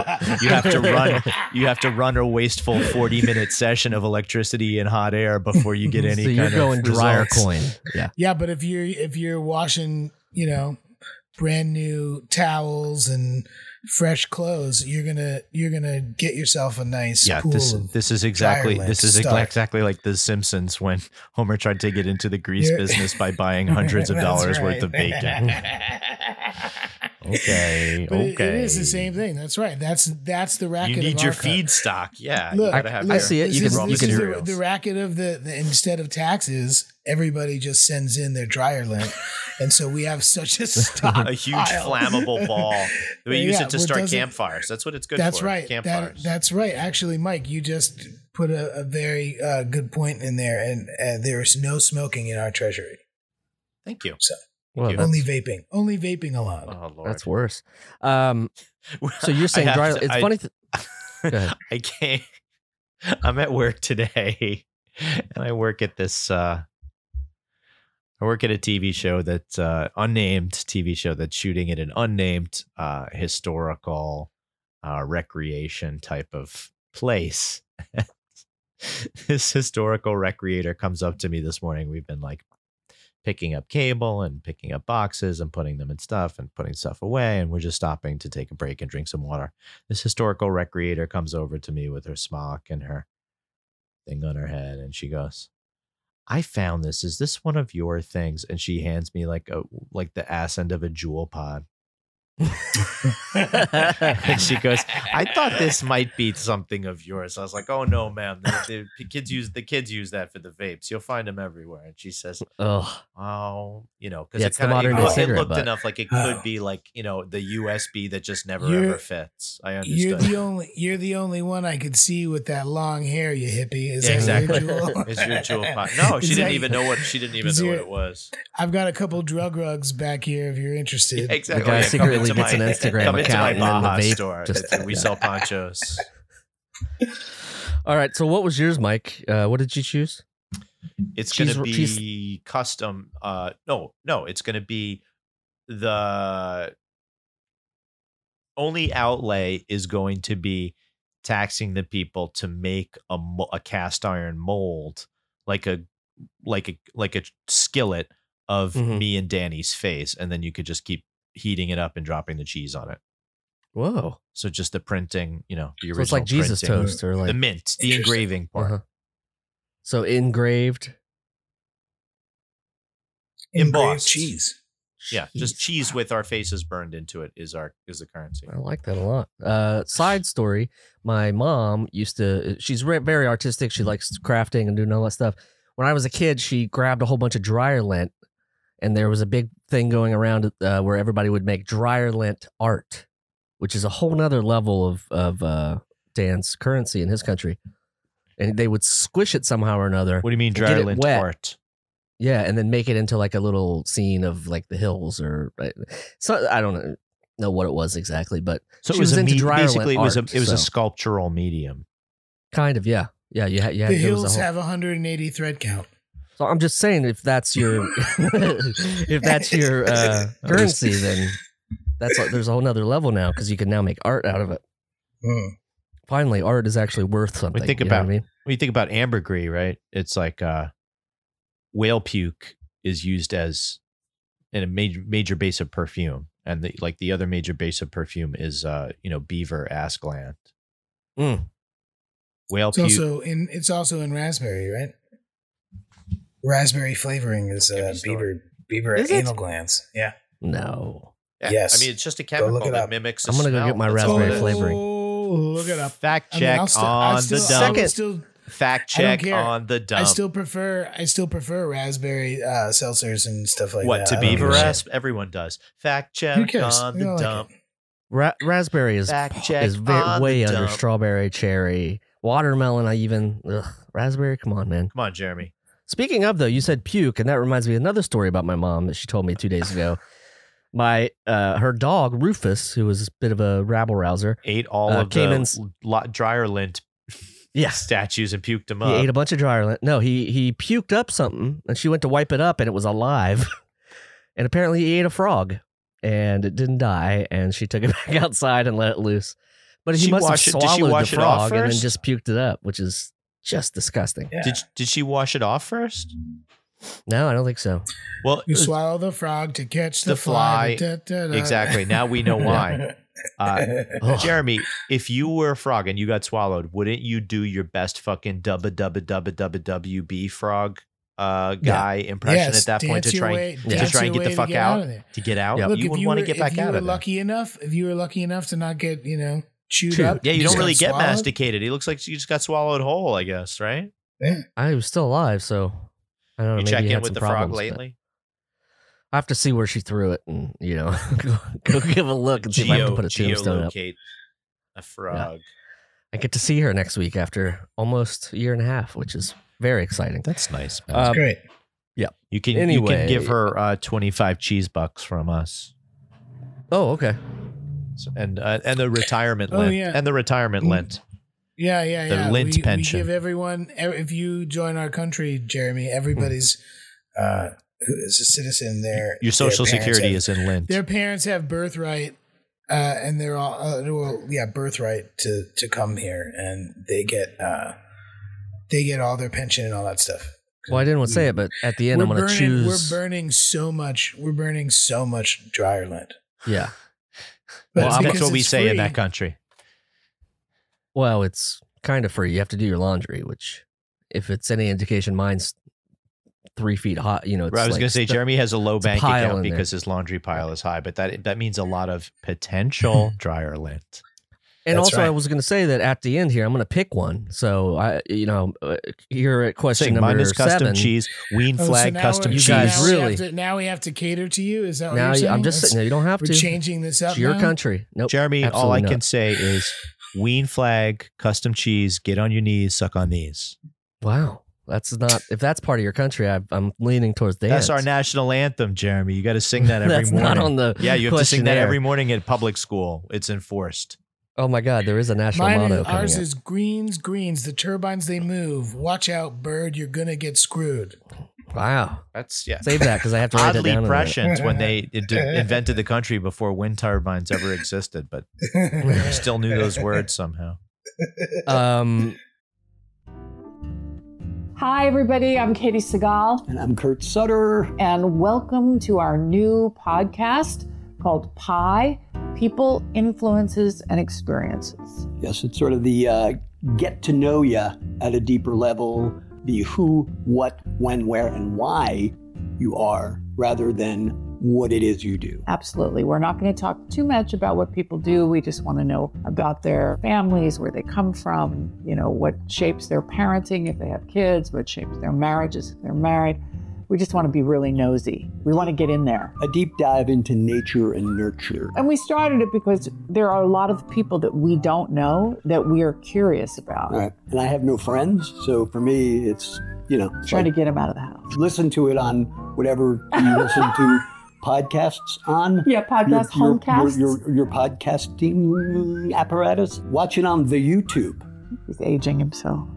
Speaker 2: to run a wasteful 40-minute session of electricity and hot air before you get any
Speaker 4: So
Speaker 2: kind
Speaker 4: you're
Speaker 2: of
Speaker 4: going dryer
Speaker 2: results.
Speaker 4: coin. Yeah.
Speaker 3: Yeah, but if you're washing, brand new towels and fresh clothes, you're gonna get yourself a nice
Speaker 2: Yeah,
Speaker 3: pool of
Speaker 2: this is exactly
Speaker 3: dryer
Speaker 2: this
Speaker 3: lint
Speaker 2: is
Speaker 3: to start.
Speaker 2: exactly like The Simpsons when Homer tried to get into the grease
Speaker 3: Yeah.
Speaker 2: business by buying hundreds of
Speaker 3: That's
Speaker 2: dollars
Speaker 3: right.
Speaker 2: worth of bacon. Okay.
Speaker 3: But
Speaker 2: okay.
Speaker 3: it is the same thing. That's right. That's the racket.
Speaker 2: You need
Speaker 3: of
Speaker 2: your
Speaker 3: our cut.
Speaker 2: feedstock. Yeah.
Speaker 3: Look,
Speaker 2: you gotta have
Speaker 4: I see it.
Speaker 3: This
Speaker 4: You
Speaker 3: is,
Speaker 4: can-
Speaker 3: this
Speaker 4: you
Speaker 3: is
Speaker 4: can-
Speaker 3: the racket of the instead of taxes, everybody just sends in their dryer lint, and so we have such a stock
Speaker 2: a huge
Speaker 3: pile.
Speaker 2: flammable ball. We use
Speaker 3: Yeah,
Speaker 2: it to
Speaker 3: what
Speaker 2: start
Speaker 3: doesn't-
Speaker 2: campfires. That's what it's good
Speaker 3: That's
Speaker 2: for.
Speaker 3: right.
Speaker 2: Campfires.
Speaker 3: That's right. Actually, Mike, you just put a very good point in there, and there is no smoking in our treasury.
Speaker 2: Thank you.
Speaker 3: So
Speaker 4: Well,
Speaker 2: you.
Speaker 3: only vaping allowed.
Speaker 2: Oh Lord.
Speaker 4: that's worse. So you're saying
Speaker 2: I have
Speaker 4: dry?
Speaker 2: to-
Speaker 4: It's funny. Go ahead.
Speaker 2: I can't. I'm at work today, and I work at this. I work at a TV show that's unnamed TV show that's shooting at an unnamed historical recreation type of place. This historical recreator comes up to me this morning. We've been like picking up cable and picking up boxes and putting them in stuff and putting stuff away. And we're just stopping to take a break and drink some water. This historical recreator comes over to me with her smock and her thing on her head. And she goes, I found this. Is this one of your things? And she hands me like the ass end of a jewel pod. And she goes, I thought this might be something of yours. I was like, oh no, ma'am. The kids use that for the vapes. You'll find them everywhere. And she says,
Speaker 4: Oh,
Speaker 2: oh, because
Speaker 4: Yeah, it's the modern day
Speaker 2: it
Speaker 4: cigarette
Speaker 2: looked
Speaker 4: butt.
Speaker 2: enough like it could be like, the USB that just never
Speaker 3: You're-
Speaker 2: ever fits. I
Speaker 3: You're
Speaker 2: understood.
Speaker 3: you're the only one I could see with that long hair, you hippie. Is
Speaker 2: Yeah,
Speaker 3: that
Speaker 2: exactly.
Speaker 3: your jewel?
Speaker 2: It's your jewel pot. No, she
Speaker 3: Is
Speaker 2: didn't
Speaker 3: that-
Speaker 2: even know what it was.
Speaker 3: I've got a couple drug rugs back here if you're interested.
Speaker 2: Exactly.
Speaker 4: The guy
Speaker 2: Come
Speaker 4: secretly
Speaker 2: into
Speaker 4: gets an Instagram
Speaker 2: come into my
Speaker 4: account and then the
Speaker 2: Baja
Speaker 4: vape
Speaker 2: store.
Speaker 4: just-
Speaker 2: We sell ponchos.
Speaker 4: all right. So what was yours, Mike? What did you choose?
Speaker 2: It's going to
Speaker 4: Cheese-
Speaker 2: be custom. No, it's going to be the only outlay is going to be taxing the people to make a cast iron mold, like a skillet of
Speaker 4: Mhm.
Speaker 2: me and Danny's face, and then you could just keep heating it up and dropping the cheese on it.
Speaker 4: Whoa.
Speaker 2: So just the printing, the original.
Speaker 4: So it's like Jesus
Speaker 2: printing.
Speaker 4: toast or like
Speaker 2: The mint, the
Speaker 3: Interesting.
Speaker 2: engraving part.
Speaker 4: Uh-huh. So engraved.
Speaker 3: Engraved
Speaker 2: embossed.
Speaker 3: cheese.
Speaker 2: Yeah, just
Speaker 4: Jeez.
Speaker 2: cheese with our faces burned into it is the currency.
Speaker 4: I like that a lot. Side story: my mom used to. She's very artistic. She likes crafting and doing all that stuff. When I was a kid, she grabbed a whole bunch of dryer lint, and there was a big thing going around where everybody would make dryer lint art, which is a whole nother level of Dan's currency in his country. And they would squish it somehow or another.
Speaker 2: What do you mean
Speaker 4: Get
Speaker 2: dry
Speaker 4: it
Speaker 2: lint
Speaker 4: wet.
Speaker 2: art?
Speaker 4: Yeah, and then make it into like a little scene of like the hills or so. I don't know what it was exactly, but
Speaker 2: So
Speaker 4: she
Speaker 2: it was
Speaker 4: was
Speaker 2: a
Speaker 4: into dryer
Speaker 2: basically
Speaker 4: lint
Speaker 2: it
Speaker 4: art,
Speaker 2: was
Speaker 4: so.
Speaker 2: a sculptural medium.
Speaker 4: Kind of, yeah. You had
Speaker 3: The
Speaker 4: there was a
Speaker 3: hills
Speaker 4: whole-
Speaker 3: have 180 thread count.
Speaker 4: So I'm just saying, if that's your if that's your currency, then there's a whole nother level now because you can now make art out of it. Finally, art is actually worth something.
Speaker 2: think
Speaker 4: you know what
Speaker 2: about-
Speaker 4: I mean?
Speaker 2: When you think about ambergris, right? It's like whale puke is used as in a major base of perfume, and the other major base of perfume is beaver ass gland.
Speaker 4: Mm.
Speaker 2: Whale
Speaker 3: It's
Speaker 2: puke.
Speaker 3: also in raspberry, right? Raspberry flavoring is
Speaker 2: Every store.
Speaker 3: beaver
Speaker 4: Is it?
Speaker 3: anal glands. Yeah.
Speaker 4: No.
Speaker 2: Yeah,
Speaker 3: Yes.
Speaker 2: I mean, it's just a
Speaker 3: look
Speaker 2: chemical
Speaker 3: it
Speaker 2: that
Speaker 3: up.
Speaker 2: mimics. A
Speaker 4: I'm gonna go
Speaker 2: smell.
Speaker 4: get my
Speaker 2: That's all it
Speaker 4: raspberry
Speaker 2: is.
Speaker 4: flavoring.
Speaker 3: Oh, look it up.
Speaker 2: Fact
Speaker 3: I mean,
Speaker 2: check
Speaker 3: I'll still-
Speaker 2: on
Speaker 3: I still-
Speaker 2: the
Speaker 3: I
Speaker 2: dump.
Speaker 3: will still-
Speaker 2: Fact
Speaker 3: I don't
Speaker 2: check
Speaker 3: care.
Speaker 2: on the dump.
Speaker 3: I still prefer raspberry seltzers and stuff like
Speaker 2: What
Speaker 3: that.
Speaker 2: to
Speaker 3: I don't
Speaker 2: beaver
Speaker 3: give a shit.
Speaker 2: ass? Everyone does. Fact
Speaker 3: Who
Speaker 2: check
Speaker 3: cares?
Speaker 2: on
Speaker 3: I
Speaker 2: the
Speaker 3: don't like
Speaker 2: dump.
Speaker 3: it.
Speaker 4: Raspberry is
Speaker 2: Fact check
Speaker 4: is
Speaker 2: on
Speaker 4: way
Speaker 2: the
Speaker 4: under
Speaker 2: dump.
Speaker 4: strawberry, cherry, watermelon. Raspberry. Come on, man.
Speaker 2: Come on, Jeremy.
Speaker 4: Speaking of though, you said puke, and that reminds me of another story about my mom that she told me 2 days ago. Her dog Rufus, who was a bit of a rabble rouser,
Speaker 2: Ate all of
Speaker 4: came
Speaker 2: the
Speaker 4: in-
Speaker 2: dryer lint statues and puked them
Speaker 4: he
Speaker 2: up.
Speaker 4: ate a bunch of dryer lint. No, he puked up something, and she went to wipe it up, and it was alive. And apparently, he ate a frog, and it didn't die. And she took it back outside and let it loose. But he
Speaker 2: She
Speaker 4: must have
Speaker 2: wash it- did she
Speaker 4: swallowed the
Speaker 2: wash it off
Speaker 4: frog and then
Speaker 2: first?
Speaker 4: just puked it up, which is just disgusting.
Speaker 3: Yeah.
Speaker 2: Did she wash it off first?
Speaker 4: No, I don't think so.
Speaker 2: Well,
Speaker 3: You swallow the frog to catch the,
Speaker 2: The fly.
Speaker 3: Da, da, da.
Speaker 2: exactly. Now we know why.
Speaker 4: Oh.
Speaker 2: Jeremy, if you were a frog and you got swallowed, wouldn't you do your best fucking WB frog guy impression at that point to try and get the fuck out. To get out.
Speaker 3: Look,
Speaker 2: you wouldn't want to get back out of there.
Speaker 3: If you were lucky enough to not get, chewed up.
Speaker 2: Yeah, you don't really get masticated. He looks like you just got swallowed whole, I guess, right?
Speaker 3: Yeah.
Speaker 4: I was still alive, so I don't know.
Speaker 2: You
Speaker 4: maybe
Speaker 2: check
Speaker 4: he
Speaker 2: in
Speaker 4: had
Speaker 2: with
Speaker 4: some
Speaker 2: the
Speaker 4: problems,
Speaker 2: frog lately?
Speaker 4: I have to see where she threw it and, go give a look and see if I have to put a tombstone up.
Speaker 2: Geolocate a frog.
Speaker 4: Yeah. I get to see her next week after almost a year and a half, which is very exciting.
Speaker 2: That's nice.
Speaker 3: That's great.
Speaker 4: Yeah.
Speaker 2: You can give her 25 cheese bucks from us.
Speaker 4: Oh, okay.
Speaker 2: So, and the retirement lent.
Speaker 3: Yeah.
Speaker 2: And the retirement lent.
Speaker 3: Yeah.
Speaker 2: The Lint pension.
Speaker 3: We give everyone, if you join our country, Jeremy, everybody's who is a citizen there.
Speaker 2: Your social security is in Lint.
Speaker 3: Their parents have birthright, and they're all birthright to come here, and they get all their pension and all that stuff.
Speaker 4: Well, I didn't want to say it, but at the end, I'm going to choose.
Speaker 3: We're burning so much dryer lint.
Speaker 4: Yeah.
Speaker 2: Well, that's what we say in that country.
Speaker 4: Well, it's kind of free. You have to do your laundry, which, if it's any indication, mine's 3 feet high. It's
Speaker 2: I was going to say Jeremy has a low bank account because
Speaker 4: there.
Speaker 2: his laundry pile is high, but that means a lot of potential dryer lint.
Speaker 4: And
Speaker 3: That's
Speaker 4: also,
Speaker 3: right.
Speaker 4: I was going to say that at the end here, I'm going to pick one. So here at question number
Speaker 2: Mine is custom
Speaker 4: 7,
Speaker 2: cheese, Wien flag
Speaker 3: now
Speaker 2: custom
Speaker 3: we're-
Speaker 2: cheese.
Speaker 4: You guys really-
Speaker 3: now we have to cater to you. Is that what
Speaker 4: now
Speaker 3: you're saying?
Speaker 4: I'm just saying, no, you don't have
Speaker 3: We're
Speaker 4: to.
Speaker 3: changing this up.
Speaker 4: It's your
Speaker 3: now?
Speaker 4: country. Nope.
Speaker 2: Jeremy, all
Speaker 4: absolutely
Speaker 2: I
Speaker 4: not.
Speaker 2: can say is Wien flag, custom cheese, get on your knees, suck on these.
Speaker 4: Wow. That's not, if that's part of your country, I'm leaning towards dance.
Speaker 2: That's our national anthem, Jeremy. You got to sing that every
Speaker 4: That's
Speaker 2: morning.
Speaker 4: not on the
Speaker 2: Yeah, you have to sing that
Speaker 4: questionnaire.
Speaker 2: every morning at public school. It's enforced.
Speaker 4: Oh my God, there is a national motto coming
Speaker 3: Ours
Speaker 4: up.
Speaker 3: is greens. The turbines, they move. Watch out, bird. You're going to get screwed.
Speaker 4: Wow.
Speaker 2: That's
Speaker 4: Save that because I have to write that
Speaker 2: oddly
Speaker 4: down. in a minute.
Speaker 2: prescient when they invented the country before wind turbines ever existed, but still knew those words somehow.
Speaker 5: Hi, everybody. I'm Katie Segal,
Speaker 6: And I'm Kurt Sutter.
Speaker 5: and welcome to our new podcast called Pi People, Influences, and Experiences.
Speaker 6: Yes, it's sort of the get to know you at a deeper level, the who, what, when, where, and why you are, rather than what it is you do.
Speaker 5: Absolutely. We're not going to talk too much about what people do. We just want to know about their families, where they come from, what shapes their parenting if they have kids, what shapes their marriages if they're married. We just want to be really nosy. We want to get in there.
Speaker 6: A deep dive into nature and nurture.
Speaker 5: And we started it because there are a lot of people that we don't know that we are curious about.
Speaker 6: All right. And I have no friends, so for me, it's, it's
Speaker 5: Trying
Speaker 6: like,
Speaker 5: to get them out of the house.
Speaker 6: listen to it on whatever you listen to podcasts on.
Speaker 5: Yeah, podcast, homecasts.
Speaker 6: Your podcasting apparatus. Watch it on the YouTube.
Speaker 5: He's aging himself.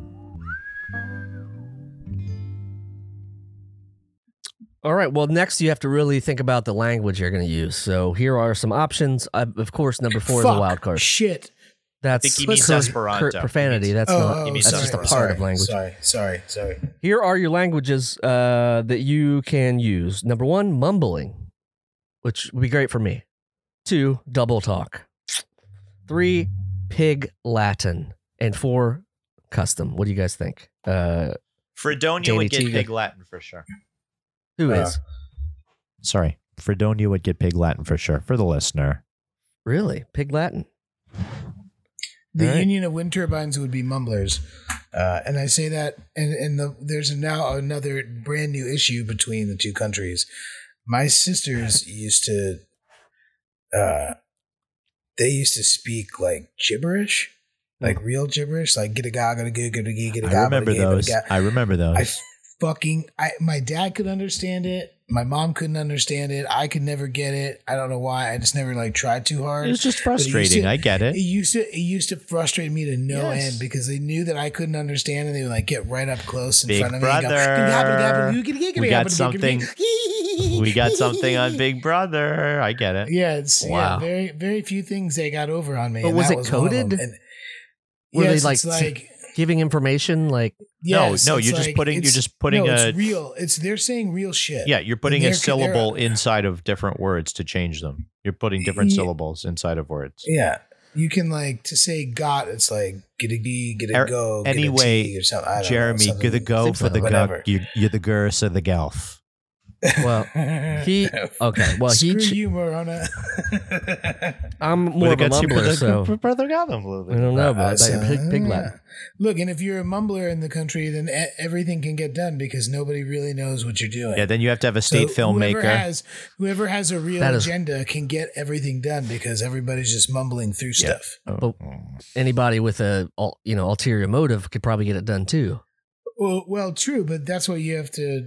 Speaker 4: All right. Well, next you have to really think about the language you're going to use. So here are some options. Of course, number 4 is a wild card.
Speaker 3: Shit.
Speaker 4: That's
Speaker 2: I think he means
Speaker 4: curt
Speaker 2: Esperanto.
Speaker 4: profanity. That's not.
Speaker 2: He means
Speaker 4: That's just a
Speaker 2: Esperanto.
Speaker 4: part of language.
Speaker 3: Sorry.
Speaker 4: Here are your languages that you can use. Number 1, mumbling, which would be great for me. 2, double talk. 3, pig Latin. And 4, custom. What do you guys think?
Speaker 2: Fredonia would get
Speaker 4: Danny
Speaker 2: pig Latin for sure.
Speaker 4: Who is?
Speaker 2: Sorry. Fredonia would get pig Latin for sure, for the listener.
Speaker 4: Really? Pig Latin?
Speaker 3: The
Speaker 4: All right.
Speaker 3: Union of Wind Turbines would be mumblers. And I say that, and there's now another brand new issue between the two countries. My sisters used to, they used to speak like gibberish, like real gibberish, like get a ga, get a goo, get a gee, get a ga.
Speaker 2: I remember those.
Speaker 3: My dad could understand it. My mom couldn't understand it. I could never get it. I don't know why. I just never tried too hard.
Speaker 2: It was just
Speaker 3: But
Speaker 2: frustrating. I get it.
Speaker 3: It used to frustrate me to no
Speaker 2: Yes.
Speaker 3: end because they knew that I couldn't understand and they would get right up close in
Speaker 2: Big
Speaker 3: front of
Speaker 2: Brother.
Speaker 3: me.
Speaker 2: We got something. We got something on Big Brother. I get it.
Speaker 3: Yeah, it's
Speaker 4: Wow.
Speaker 3: very very few things they got over on me.
Speaker 4: But
Speaker 3: and
Speaker 4: was
Speaker 3: that
Speaker 4: it
Speaker 3: one of them.
Speaker 4: coded?
Speaker 3: And
Speaker 4: Were they,
Speaker 3: yes,
Speaker 4: like,
Speaker 3: it's like
Speaker 4: Giving information like
Speaker 3: yes,
Speaker 2: no,
Speaker 3: it's
Speaker 2: you're just
Speaker 3: like-
Speaker 2: putting- you're
Speaker 3: it's-
Speaker 2: just putting
Speaker 3: no,
Speaker 2: a-
Speaker 3: it's real. They're saying real shit.
Speaker 2: Yeah, you're putting
Speaker 3: And
Speaker 2: a syllable inside of different words to change them. You're putting different
Speaker 3: Yeah.
Speaker 2: syllables inside of words.
Speaker 3: Yeah. You can like to say got. It's like get a D, get a go. Get
Speaker 2: Anyway,
Speaker 3: a T or something. I don't
Speaker 2: Jeremy,
Speaker 3: know,
Speaker 2: get the go
Speaker 4: Seems
Speaker 2: for
Speaker 4: like
Speaker 2: the
Speaker 3: whatever.
Speaker 2: guck. You're the Gers or the Gelf.
Speaker 4: Well, he okay. Well,
Speaker 3: Screw
Speaker 4: he.
Speaker 3: you, Morona.
Speaker 4: I'm more of a mumbler, so
Speaker 2: brother got them a little
Speaker 4: I don't know about that.
Speaker 3: So,
Speaker 4: Pig
Speaker 3: yeah.
Speaker 4: Latin.
Speaker 3: Look, and if you're a mumbler in the country, then everything can get done because nobody really knows what you're doing.
Speaker 2: Yeah, then you have to have a state filmmaker.
Speaker 3: Whoever has a real
Speaker 4: That is-
Speaker 3: agenda can get everything done because everybody's just mumbling through stuff.
Speaker 4: But anybody with a ulterior motive could probably get it done too.
Speaker 3: Well, true, but that's what you have to,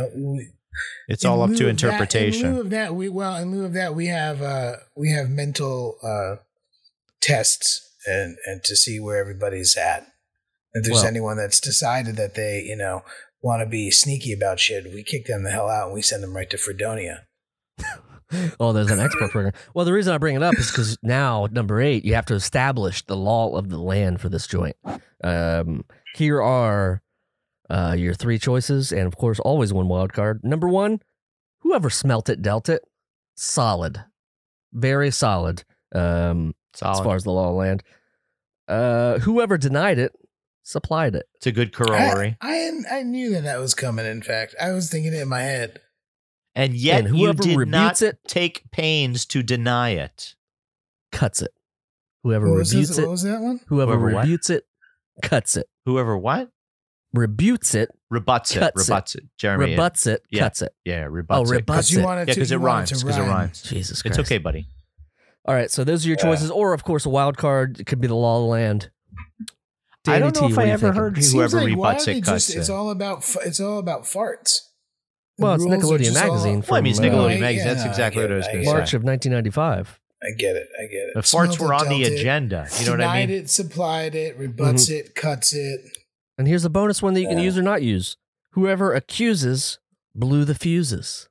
Speaker 2: It's all up to
Speaker 3: in
Speaker 2: interpretation.
Speaker 3: lieu of that, we have mental tests and to see where everybody's at. If there's anyone that's decided that they, want to be sneaky about shit, we kick them the hell out and we send them right to Fredonia.
Speaker 4: Oh, there's an export program. Well, the reason I bring it up is because now, number 8, you have to establish the law of the land for this joint. Here are your 3 choices, and of course, always one wild card. Number 1, whoever smelt it, dealt it. Solid. Very solid. As far as the law of land. Whoever denied it, supplied it.
Speaker 2: It's a good corollary.
Speaker 3: I knew that was coming, in fact. I was thinking it in my head.
Speaker 2: And yet
Speaker 4: And
Speaker 2: you
Speaker 4: whoever
Speaker 2: did not
Speaker 4: rebutes it-
Speaker 2: take pains to deny it.
Speaker 4: Cuts it. Whoever
Speaker 3: What was
Speaker 4: rebutes
Speaker 3: what
Speaker 4: it,
Speaker 3: was that one?
Speaker 4: whoever
Speaker 2: Whoever what?
Speaker 4: rebutes it, cuts it.
Speaker 2: Whoever what?
Speaker 4: Rebutes it,
Speaker 2: Rebuts it.
Speaker 4: Cuts it.
Speaker 2: Rebuts it. Jeremy.
Speaker 4: rebuts it,
Speaker 2: Yeah.
Speaker 4: cuts it.
Speaker 2: Yeah, rebuts it.
Speaker 4: rebuts
Speaker 3: You
Speaker 4: it.
Speaker 3: wanted
Speaker 2: Yeah,
Speaker 3: to-
Speaker 2: because it
Speaker 3: you wanted
Speaker 2: rhymes.
Speaker 3: to
Speaker 2: Because it
Speaker 3: rhyme.
Speaker 2: rhymes.
Speaker 4: Jesus Christ.
Speaker 2: It's okay, buddy.
Speaker 4: All right, so those are your choices, or of course a wild card. It could be the law of the land.
Speaker 2: I don't know
Speaker 4: Danny T,
Speaker 2: if
Speaker 4: what
Speaker 2: I
Speaker 4: are you
Speaker 2: ever
Speaker 4: thinking?
Speaker 2: heard
Speaker 3: Seems
Speaker 2: whoever
Speaker 3: like, why
Speaker 2: rebuts
Speaker 3: don't they
Speaker 2: it cuts
Speaker 3: just,
Speaker 2: it.
Speaker 3: it's all about farts. The
Speaker 4: Well, it's
Speaker 3: rules are
Speaker 4: Nickelodeon
Speaker 3: just all-
Speaker 4: magazine
Speaker 2: Well, I mean, it's
Speaker 4: from,
Speaker 2: Nickelodeon
Speaker 3: yeah,
Speaker 2: magazine. That's
Speaker 3: no,
Speaker 2: exactly
Speaker 3: I
Speaker 2: what I was
Speaker 3: get
Speaker 2: going
Speaker 3: it,
Speaker 2: to
Speaker 4: March
Speaker 2: say.
Speaker 4: of 1995.
Speaker 3: I get it.
Speaker 2: The farts
Speaker 3: Smelled
Speaker 2: were
Speaker 3: it,
Speaker 2: on the
Speaker 3: dealt it,
Speaker 2: agenda. You know what I
Speaker 3: denied
Speaker 2: mean?
Speaker 3: it, supplied it, rebuts it, cuts it.
Speaker 4: And here's a bonus one that you can
Speaker 3: Yeah.
Speaker 4: use or not use. Whoever accuses blew the fuses,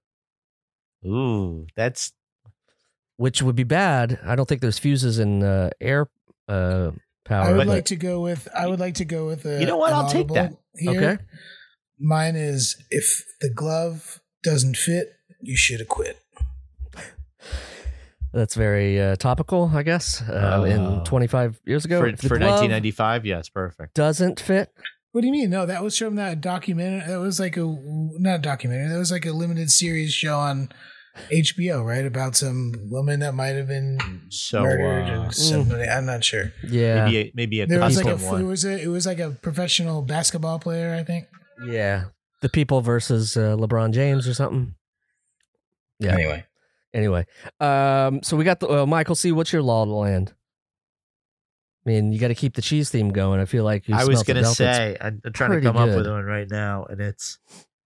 Speaker 2: Ooh, that's
Speaker 4: which would be bad. I don't think there's fuses in air power.
Speaker 3: I would
Speaker 2: but-
Speaker 3: like to go with.
Speaker 2: You know what?
Speaker 3: an
Speaker 2: I'll take
Speaker 3: audible
Speaker 2: that.
Speaker 3: here.
Speaker 4: Okay.
Speaker 3: Mine is if the glove doesn't fit, you should have quit.
Speaker 4: That's very topical, I guess. In 25 years ago,
Speaker 2: for
Speaker 4: If the glove
Speaker 2: 1995. Yes, perfect.
Speaker 4: doesn't fit.
Speaker 3: What do you mean? No, that was from that documentary. That was like not a documentary. That was like a limited series show on HBO, right? About some woman that might have been
Speaker 2: So
Speaker 3: murdered and somebody. I'm not sure.
Speaker 4: Yeah,
Speaker 2: maybe a
Speaker 3: There was like
Speaker 2: custom one.
Speaker 3: it was like a professional basketball player, I think.
Speaker 4: yeah. The people versus LeBron James or something. Yeah. Anyway, so we got the Michael C. What's your law of the land? I mean, you got to keep the cheese theme going. I feel like you
Speaker 2: I was
Speaker 4: smelt the
Speaker 2: going to
Speaker 4: Delta. It's
Speaker 2: say, I'm trying to
Speaker 4: pretty
Speaker 2: come up
Speaker 4: good.
Speaker 2: with one right now, and it's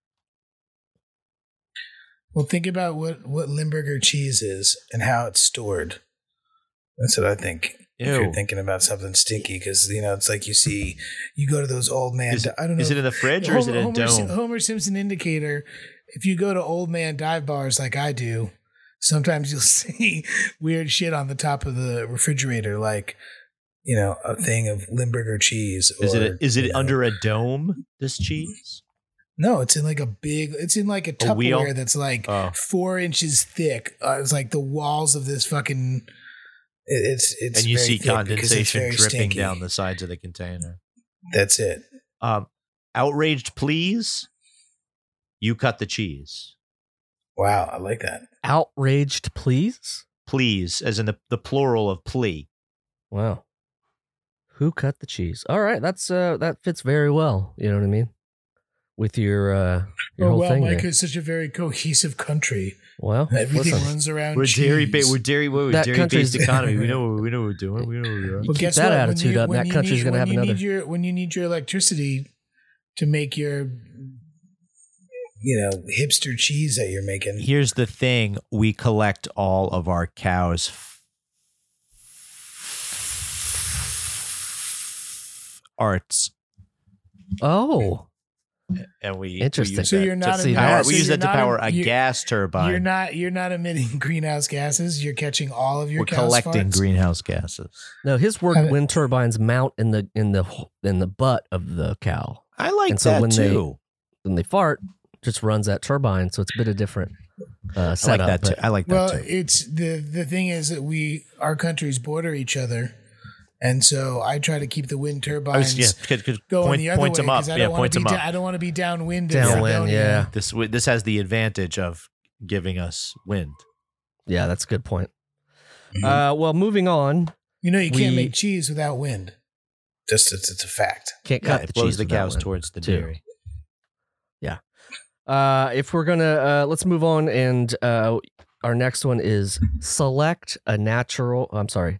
Speaker 3: Well, think about what Limburger cheese is and how it's stored. That's what I think. If
Speaker 2: Ew.
Speaker 3: you're thinking about something stinky, because it's like you go to those old man. I don't know.
Speaker 2: Is it in the fridge or is it in a dome?
Speaker 3: Homer Simpson indicator. If you go to old man dive bars like I do, sometimes you'll see weird shit on the top of the refrigerator, like a thing of Limburger cheese.
Speaker 2: Is it under a dome? This cheese?
Speaker 3: No, it's in like it's in like a
Speaker 2: wheel?
Speaker 3: Tupperware that's like 4 inches thick. It's like the walls of this fucking. It's
Speaker 2: And you
Speaker 3: very
Speaker 2: see
Speaker 3: thick because it's
Speaker 2: condensation
Speaker 3: very
Speaker 2: dripping
Speaker 3: stinky.
Speaker 2: down the sides of the container.
Speaker 3: That's it.
Speaker 2: Outraged, please. You cut the cheese.
Speaker 3: Wow, I like that.
Speaker 4: Outraged, please.
Speaker 2: Please, as in the plural of plea.
Speaker 4: Wow. Who cut the cheese? All right, that fits very well. You know what I mean? With your whole thing
Speaker 3: Mike
Speaker 4: there.
Speaker 3: is such a very cohesive country.
Speaker 4: Well,
Speaker 3: Everything
Speaker 4: listen,
Speaker 3: runs around
Speaker 2: We're
Speaker 3: cheese.
Speaker 2: dairy
Speaker 4: country's-
Speaker 2: based economy. We know what we're doing. We know what we're doing.
Speaker 4: You keep that attitude up, that country's gonna have another.
Speaker 3: When you need your electricity to make your hipster cheese that you're making.
Speaker 2: Here's the thing: we collect all of our cows' arts,
Speaker 4: Oh,
Speaker 2: and we
Speaker 4: Interesting.
Speaker 2: use
Speaker 3: So
Speaker 2: that
Speaker 3: you're not
Speaker 2: to
Speaker 3: emitting-
Speaker 2: power.
Speaker 3: so
Speaker 2: We use
Speaker 3: you're
Speaker 2: that to
Speaker 3: not
Speaker 2: power
Speaker 3: em-
Speaker 2: a
Speaker 3: you-
Speaker 2: gas turbine.
Speaker 3: You're not emitting greenhouse gases. You're catching all of your
Speaker 2: We're
Speaker 3: cow's
Speaker 2: collecting
Speaker 3: farts.
Speaker 2: greenhouse gases.
Speaker 4: no. His word:
Speaker 3: Have it-
Speaker 4: wind turbines mount in the butt of the cow.
Speaker 2: I like
Speaker 4: And so
Speaker 2: that
Speaker 4: when
Speaker 2: too.
Speaker 4: When they fart, just runs that turbine, so it's a bit of different. setup.
Speaker 2: I like that too. I like that
Speaker 3: Well,
Speaker 2: too.
Speaker 3: it's the thing is that our countries border each other, and so I try to keep the wind turbines going the other way
Speaker 2: them up.
Speaker 3: because I don't want to be downwind.
Speaker 4: Downwind, yeah.
Speaker 2: This has the advantage of giving us wind.
Speaker 4: Yeah, that's a good point. Well, moving on.
Speaker 3: You can't make cheese without wind. Just it's a fact.
Speaker 4: Can't cut the
Speaker 2: blows
Speaker 4: cheese
Speaker 2: the
Speaker 4: without
Speaker 2: cows
Speaker 4: wind,
Speaker 2: towards the
Speaker 4: too.
Speaker 2: dairy.
Speaker 4: Yeah. If we're gonna let's move on, and our next one is select a national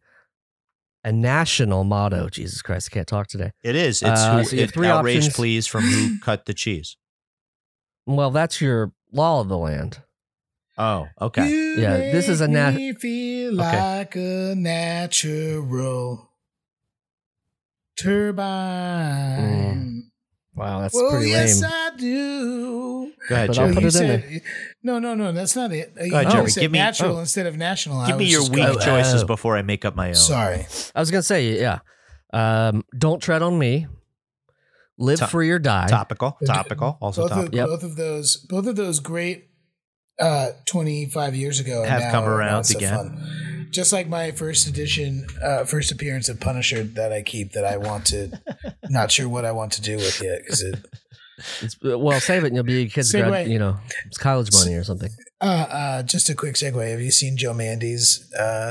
Speaker 4: motto. Jesus Christ, I can't talk today.
Speaker 2: It is. It's
Speaker 4: so you have three
Speaker 2: outrage,
Speaker 4: options.
Speaker 2: please, from who cut the cheese.
Speaker 4: Well, that's your law of the land.
Speaker 2: Oh, okay.
Speaker 4: Yeah, this is a
Speaker 3: me feel like a natural turbine.
Speaker 4: Wow, that's
Speaker 3: Well,
Speaker 4: pretty
Speaker 3: yes,
Speaker 4: lame.
Speaker 3: I do.
Speaker 2: Go ahead,
Speaker 4: But I'll
Speaker 2: Jeremy.
Speaker 4: put
Speaker 3: You
Speaker 4: it in
Speaker 3: said,
Speaker 4: there.
Speaker 3: No, that's not it. You
Speaker 2: ahead, Jeremy.
Speaker 3: said
Speaker 2: Give me-
Speaker 3: natural instead of national.
Speaker 2: Give
Speaker 3: I
Speaker 2: me
Speaker 3: was
Speaker 2: your
Speaker 3: just
Speaker 2: weak
Speaker 3: going-
Speaker 2: choices before I make up my own.
Speaker 3: Sorry.
Speaker 4: I was gonna say, yeah. Don't tread on me. Live free or die.
Speaker 2: Topical. Also topical.
Speaker 3: Both of those great 25 years ago and
Speaker 2: Have
Speaker 3: now
Speaker 2: come
Speaker 3: are
Speaker 2: around
Speaker 3: not so
Speaker 2: again.
Speaker 3: fun. Just like my first appearance of Punisher that I keep that I want to, not sure what I want to do with yet because
Speaker 4: Well, save it and you'll be a kid's
Speaker 3: Segue.
Speaker 4: it's college money or something.
Speaker 3: just a quick segue. Have you seen Joe Mandy's?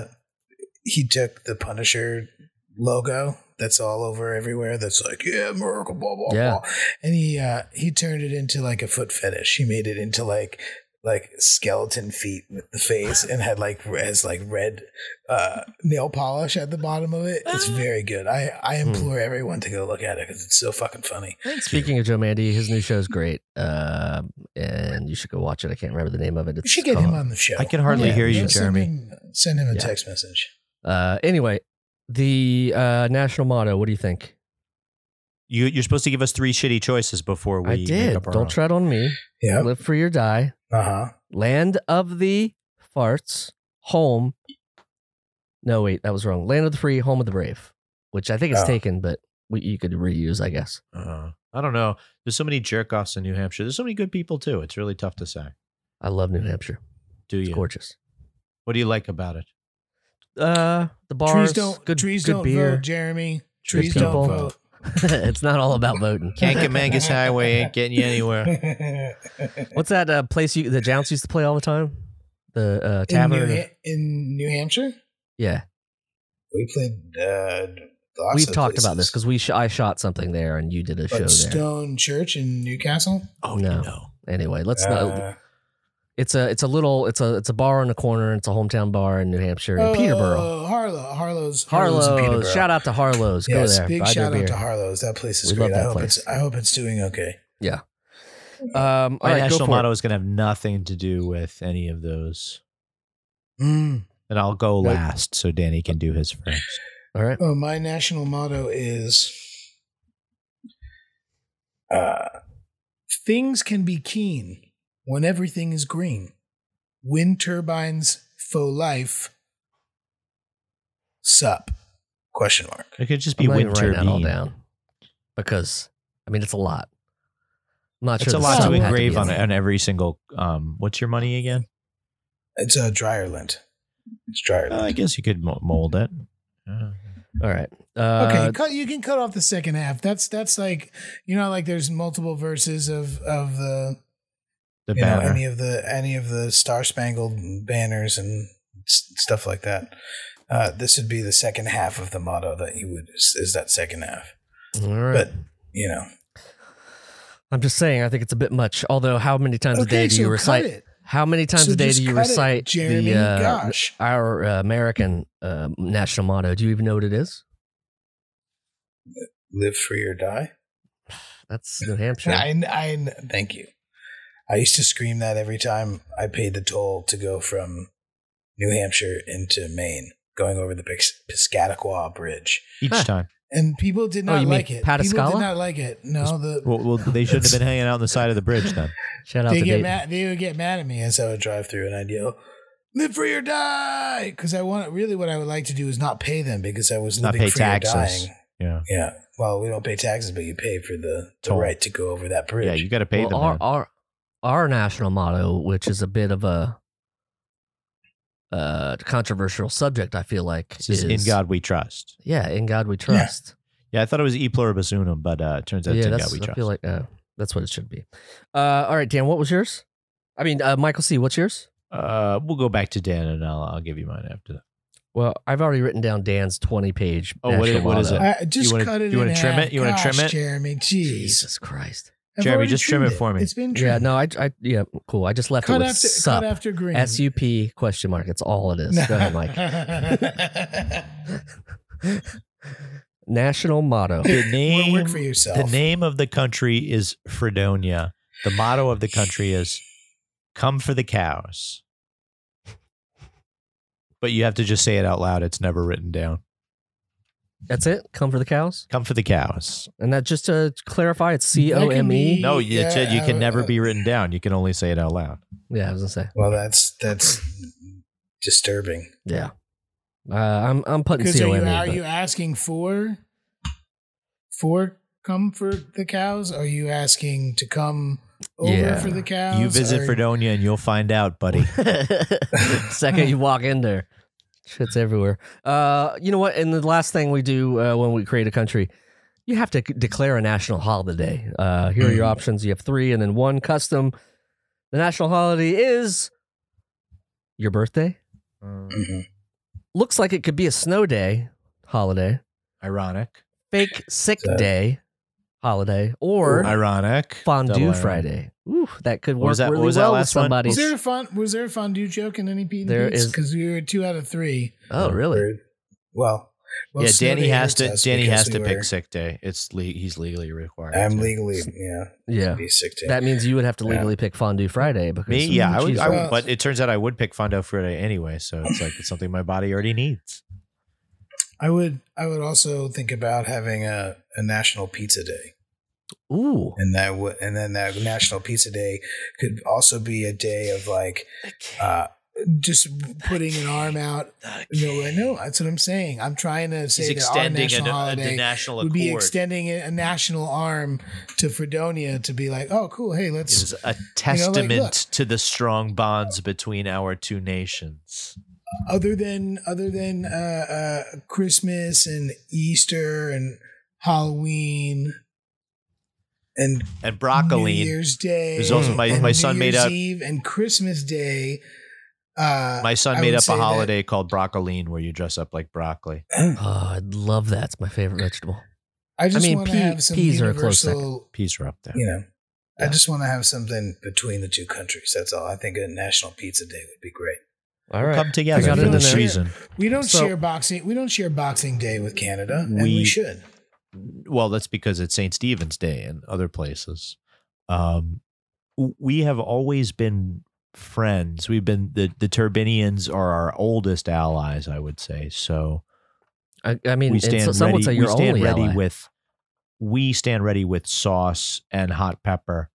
Speaker 3: He took the Punisher logo that's all over everywhere. That's like, yeah, America, blah blah blah, and he turned it into like a foot fetish. He made it into like skeleton feet with the face and had red nail polish at the bottom of it. It's very good. I implore everyone to go look at it because it's so fucking funny.
Speaker 4: Speaking of Joe Mandy, his new show is great, and you should go watch it. I can't remember the name of it.
Speaker 3: You should get him on the show.
Speaker 2: I can hardly hear you, Jeremy.
Speaker 3: Send him a text message.
Speaker 4: Anyway, the national motto. What do you think?
Speaker 2: You're supposed to give us three shitty choices before we
Speaker 4: I
Speaker 2: make
Speaker 4: did.
Speaker 2: up our
Speaker 4: Don't
Speaker 2: own.
Speaker 4: tread on me.
Speaker 3: Yeah.
Speaker 4: Live free or die. Land of the farts. Home. No, wait, that was wrong. Land of the free. Home of the brave. Which I think is taken, but you could reuse, I guess.
Speaker 2: I don't know. There's so many jerk offs in New Hampshire. There's so many good people too. It's really tough to say.
Speaker 4: I love New Hampshire.
Speaker 2: Do you?
Speaker 4: It's gorgeous.
Speaker 2: What do you like about it?
Speaker 4: The bars. Good
Speaker 3: don't
Speaker 4: beer.
Speaker 3: vote, Jeremy. Trees
Speaker 4: Good
Speaker 3: don't
Speaker 4: people.
Speaker 3: vote.
Speaker 4: It's not all about voting.
Speaker 2: Can't get Mangus Highway. Ain't getting you anywhere.
Speaker 4: What's that place the Jounce used to play all the time? The tavern
Speaker 3: in New Hampshire?
Speaker 4: Yeah.
Speaker 3: We played lots
Speaker 4: We've
Speaker 3: of
Speaker 4: talked about this
Speaker 3: places.
Speaker 4: because I shot something there and you did a show there.
Speaker 3: Stone Church in Newcastle?
Speaker 2: Oh
Speaker 4: No.
Speaker 2: no.
Speaker 4: Anyway, let's not. It's a bar in the corner. It's a hometown bar in New Hampshire in Peterborough.
Speaker 3: Harlow's.
Speaker 4: Harlow's. Shout out to Harlow's. Go
Speaker 3: Yes,
Speaker 4: there.
Speaker 3: big
Speaker 4: Buy their
Speaker 3: shout out
Speaker 4: beer.
Speaker 3: to Harlow's. That place is
Speaker 4: We
Speaker 3: great.
Speaker 4: love that place.
Speaker 3: I hope it's doing okay.
Speaker 4: Yeah. All
Speaker 2: My
Speaker 4: right, go
Speaker 2: national
Speaker 4: for
Speaker 2: motto
Speaker 4: it.
Speaker 2: is going to have nothing to do with any of those.
Speaker 3: Mm.
Speaker 2: And I'll go
Speaker 4: Nope.
Speaker 2: last so Danny can do his first.
Speaker 4: All right.
Speaker 3: Oh, my national motto is things can be keen when everything is green. Wind turbines for life. Sup? Question mark.
Speaker 2: It could just
Speaker 4: I'm
Speaker 2: be
Speaker 4: not even
Speaker 2: winter
Speaker 4: writing that all
Speaker 2: bean.
Speaker 4: down because it's a lot. I'm not
Speaker 2: It's
Speaker 4: sure
Speaker 2: a
Speaker 4: the
Speaker 2: lot
Speaker 4: sup
Speaker 2: to
Speaker 4: had
Speaker 2: engrave
Speaker 4: be in
Speaker 2: on
Speaker 4: there.
Speaker 2: on every single. What's your money again?
Speaker 3: It's a dryer lint. It's dryer lint.
Speaker 2: I guess you could mold it.
Speaker 4: All right.
Speaker 3: Okay, you can cut off the second half. That's like like there's multiple verses of the
Speaker 2: banner.
Speaker 3: any of the Star Spangled Banners and stuff like that. This would be the second half of the motto that you would is that second half.
Speaker 4: All right.
Speaker 3: But
Speaker 4: I'm just saying, I think it's a bit much. Although, how many times a day do you recite?
Speaker 3: Cut it.
Speaker 4: How many times
Speaker 3: So
Speaker 4: a day
Speaker 3: just
Speaker 4: do you
Speaker 3: cut it,
Speaker 4: recite
Speaker 3: Jeremy. Gosh.
Speaker 4: our American national motto? Do you even know what it is?
Speaker 3: Live free or die.
Speaker 4: That's New Hampshire.
Speaker 3: I thank you. I used to scream that every time I paid the toll to go from New Hampshire into Maine, going over the Piscataqua Bridge.
Speaker 2: Each time.
Speaker 3: And people did
Speaker 4: Oh,
Speaker 3: not
Speaker 4: you mean
Speaker 3: like it.
Speaker 4: Pataskala?
Speaker 3: People did not like it. No,
Speaker 2: Well, they shouldn't have been hanging out on the side of the bridge then.
Speaker 4: Shout out to Dayton.
Speaker 3: They would get mad at me as I would drive through, and I'd yell, "Live free or die!" Because what I would like to do is not pay them because I was
Speaker 2: Not
Speaker 3: living
Speaker 2: pay
Speaker 3: free or
Speaker 2: taxes.
Speaker 3: dying.
Speaker 2: Yeah.
Speaker 3: Yeah. Well, we don't pay taxes, but you pay for the
Speaker 2: Toll.
Speaker 3: right to go over that bridge.
Speaker 2: Yeah, you got to pay
Speaker 4: Well,
Speaker 2: them. man.
Speaker 4: our national motto, which is a bit of a controversial subject, I feel like.
Speaker 2: This is In God We Trust.
Speaker 4: Yeah, In God We Trust.
Speaker 2: Yeah, I thought it was E Pluribus Unum, but it turns out it's In God We Trust.
Speaker 4: I feel like that's what it should be. All right, Dan, what was yours? I mean, Michael C., what's yours?
Speaker 2: We'll go back to Dan, and I'll give you mine after that.
Speaker 4: Well, I've already written down Dan's 20-page.
Speaker 2: Oh, what is it?
Speaker 3: Just cut it.
Speaker 2: You want to trim it? You want to trim it,
Speaker 3: Jeremy? Jeez.
Speaker 4: Jesus Christ,
Speaker 2: Jeremy, just trim it for me.
Speaker 3: It's been trimmed.
Speaker 4: Yeah, no, cool. I just left it with
Speaker 3: cut after green.
Speaker 4: SUP question mark. It's all it is. Go ahead, Mike. National motto.
Speaker 3: Work for yourself.
Speaker 2: The name of the country is Fredonia. The motto of the country is "Come for the cows." But you have to just say it out loud. It's never written down.
Speaker 4: That's it? Come for the cows?
Speaker 2: Come for the cows.
Speaker 4: And that, just to clarify, it's COME?
Speaker 2: No, you can never be written down. You can only say it out loud.
Speaker 4: Yeah, I was going to say.
Speaker 3: Well, that's disturbing.
Speaker 4: Yeah. I'm putting
Speaker 3: because
Speaker 4: COME.
Speaker 3: Are you asking for come for the cows? Are you asking to come over for the cows?
Speaker 2: You visit Fredonia and you'll find out, buddy.
Speaker 4: Second you walk in there, shit's everywhere. You know what? And the last thing we do when we create a country, you have to declare a national holiday. Here are your options. You have 3 and then 1 custom. The national holiday is your birthday.
Speaker 3: Mm-hmm.
Speaker 4: Looks like it could be a snow day holiday.
Speaker 2: Ironic.
Speaker 4: Fake sick day holiday, or
Speaker 2: ironic
Speaker 4: fondue Friday. Ooh, that could work really well with somebody.
Speaker 3: Was there a fondue joke in any P&Ds?
Speaker 4: There is,
Speaker 3: because we were 2 out of 3.
Speaker 4: Oh, really?
Speaker 3: Well,
Speaker 2: yeah. Danny has to pick sick day. He's legally required.
Speaker 3: I'm legally,
Speaker 4: yeah.
Speaker 3: Be sick day.
Speaker 4: That means you would have to legally pick fondue Friday. Because
Speaker 2: me, yeah, I would. But it turns out I would pick fondue Friday anyway. So it's something my body already needs.
Speaker 3: I would also think about having a National Pizza Day.
Speaker 4: Ooh,
Speaker 3: and then that National Pizza Day could also be a day of just putting an arm out. No, that's what I'm saying. I'm trying to say that our national holiday would be extending a national arm to Fredonia to be like, oh, cool. Hey, let's.
Speaker 2: It is a testament to the strong bonds between our two nations.
Speaker 3: Other than Christmas and Easter and Halloween and
Speaker 2: broccoli,
Speaker 3: New Year's Day.
Speaker 2: There's also my son made up
Speaker 3: Eve and Christmas Day.
Speaker 2: My son made up a holiday called Broccoline, where you dress up like broccoli.
Speaker 4: Oh, I'd love that. It's my favorite vegetable.
Speaker 3: I want to have some
Speaker 4: peas
Speaker 3: universal,
Speaker 4: are a close second.
Speaker 2: Peas are up there.
Speaker 3: I just want to have something between the two countries. That's all. I think a National Pizza Day would be great.
Speaker 4: All right,
Speaker 2: come together for this reason.
Speaker 3: We don't share boxing. We don't share Boxing Day with Canada, and we should.
Speaker 2: Well, that's because it's St. Stephen's Day and other places. We have always been friends. We've been the Turbinians are our oldest allies, I would say. So,
Speaker 4: I mean,
Speaker 2: we stand
Speaker 4: some
Speaker 2: ready.
Speaker 4: Would say you're only ally.
Speaker 2: We stand ready with sauce and hot pepper,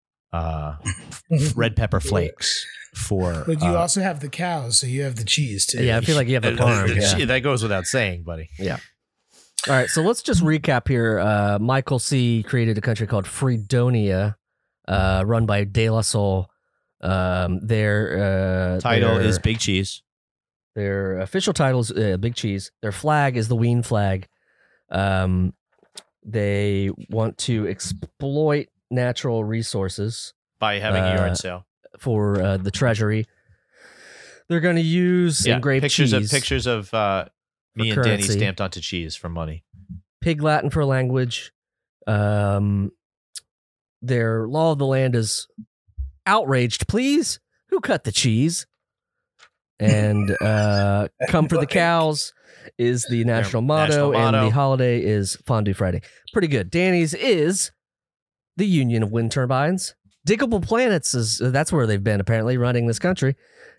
Speaker 2: red pepper flakes.
Speaker 3: But you also have the cows, so you have the cheese too.
Speaker 4: Yeah, I feel like you have the farm.
Speaker 2: Yeah. That goes without saying, buddy.
Speaker 4: Yeah. All right, so let's just recap here. Michael C. created a country called Fredonia, run by De La Soul. Their
Speaker 2: title is Big Cheese.
Speaker 4: Their official title is Big Cheese. Their flag is the Wien flag. They want to exploit natural resources
Speaker 2: by having a yard sale
Speaker 4: for the treasury. They're going to use engraved
Speaker 2: pictures
Speaker 4: of
Speaker 2: me and Danny stamped onto cheese for money.
Speaker 4: Pig Latin for language. Their law of the land is outraged, please. Who cut the cheese? And come for the cows is the national motto, and the holiday is Fondue Friday. Pretty good. Danny's is the Union of Wind Turbines. Diggable Planets that's where they've been apparently running this country.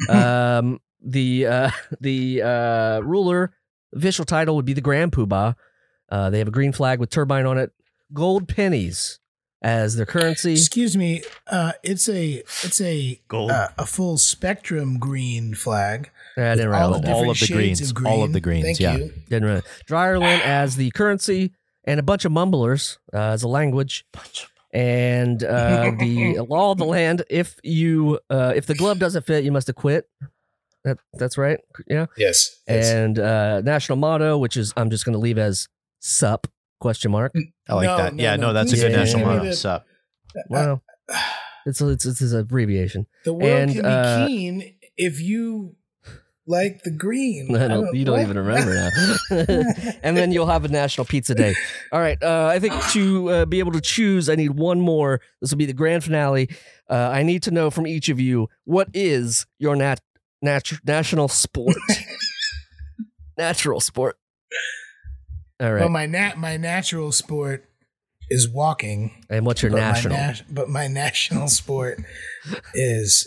Speaker 4: The ruler official title would be the Grand Poobah. They have a green flag with turbine on it. Gold pennies as their currency.
Speaker 3: Excuse me, it's a
Speaker 2: gold,
Speaker 3: a full spectrum green flag.
Speaker 4: I didn't
Speaker 2: all of the greens. All of the greens.
Speaker 3: Thank you.
Speaker 4: Didn't really. Dryerland as the currency, and a bunch of mumblers as a language. And the law of the land: if the glove doesn't fit, you must acquit. That's right. Yeah.
Speaker 3: Yes.
Speaker 4: And national motto, which is I'm just going to leave as SUP ?
Speaker 2: I like that. That's a
Speaker 3: Please
Speaker 2: good
Speaker 3: give
Speaker 2: national
Speaker 3: me
Speaker 2: motto.
Speaker 3: the-
Speaker 2: Sup.
Speaker 4: Well, it's an abbreviation.
Speaker 3: The world
Speaker 4: And,
Speaker 3: can be keen if you like the green.
Speaker 4: You don't even remember that. And then you'll have a National Pizza Day. All right. I think to be able to choose, I need one more. This will be the grand finale. I need to know from each of you, what is your national sport? Natural sport. All right.
Speaker 3: Well, my natural sport is walking.
Speaker 4: And what's your national?
Speaker 3: But my national sport is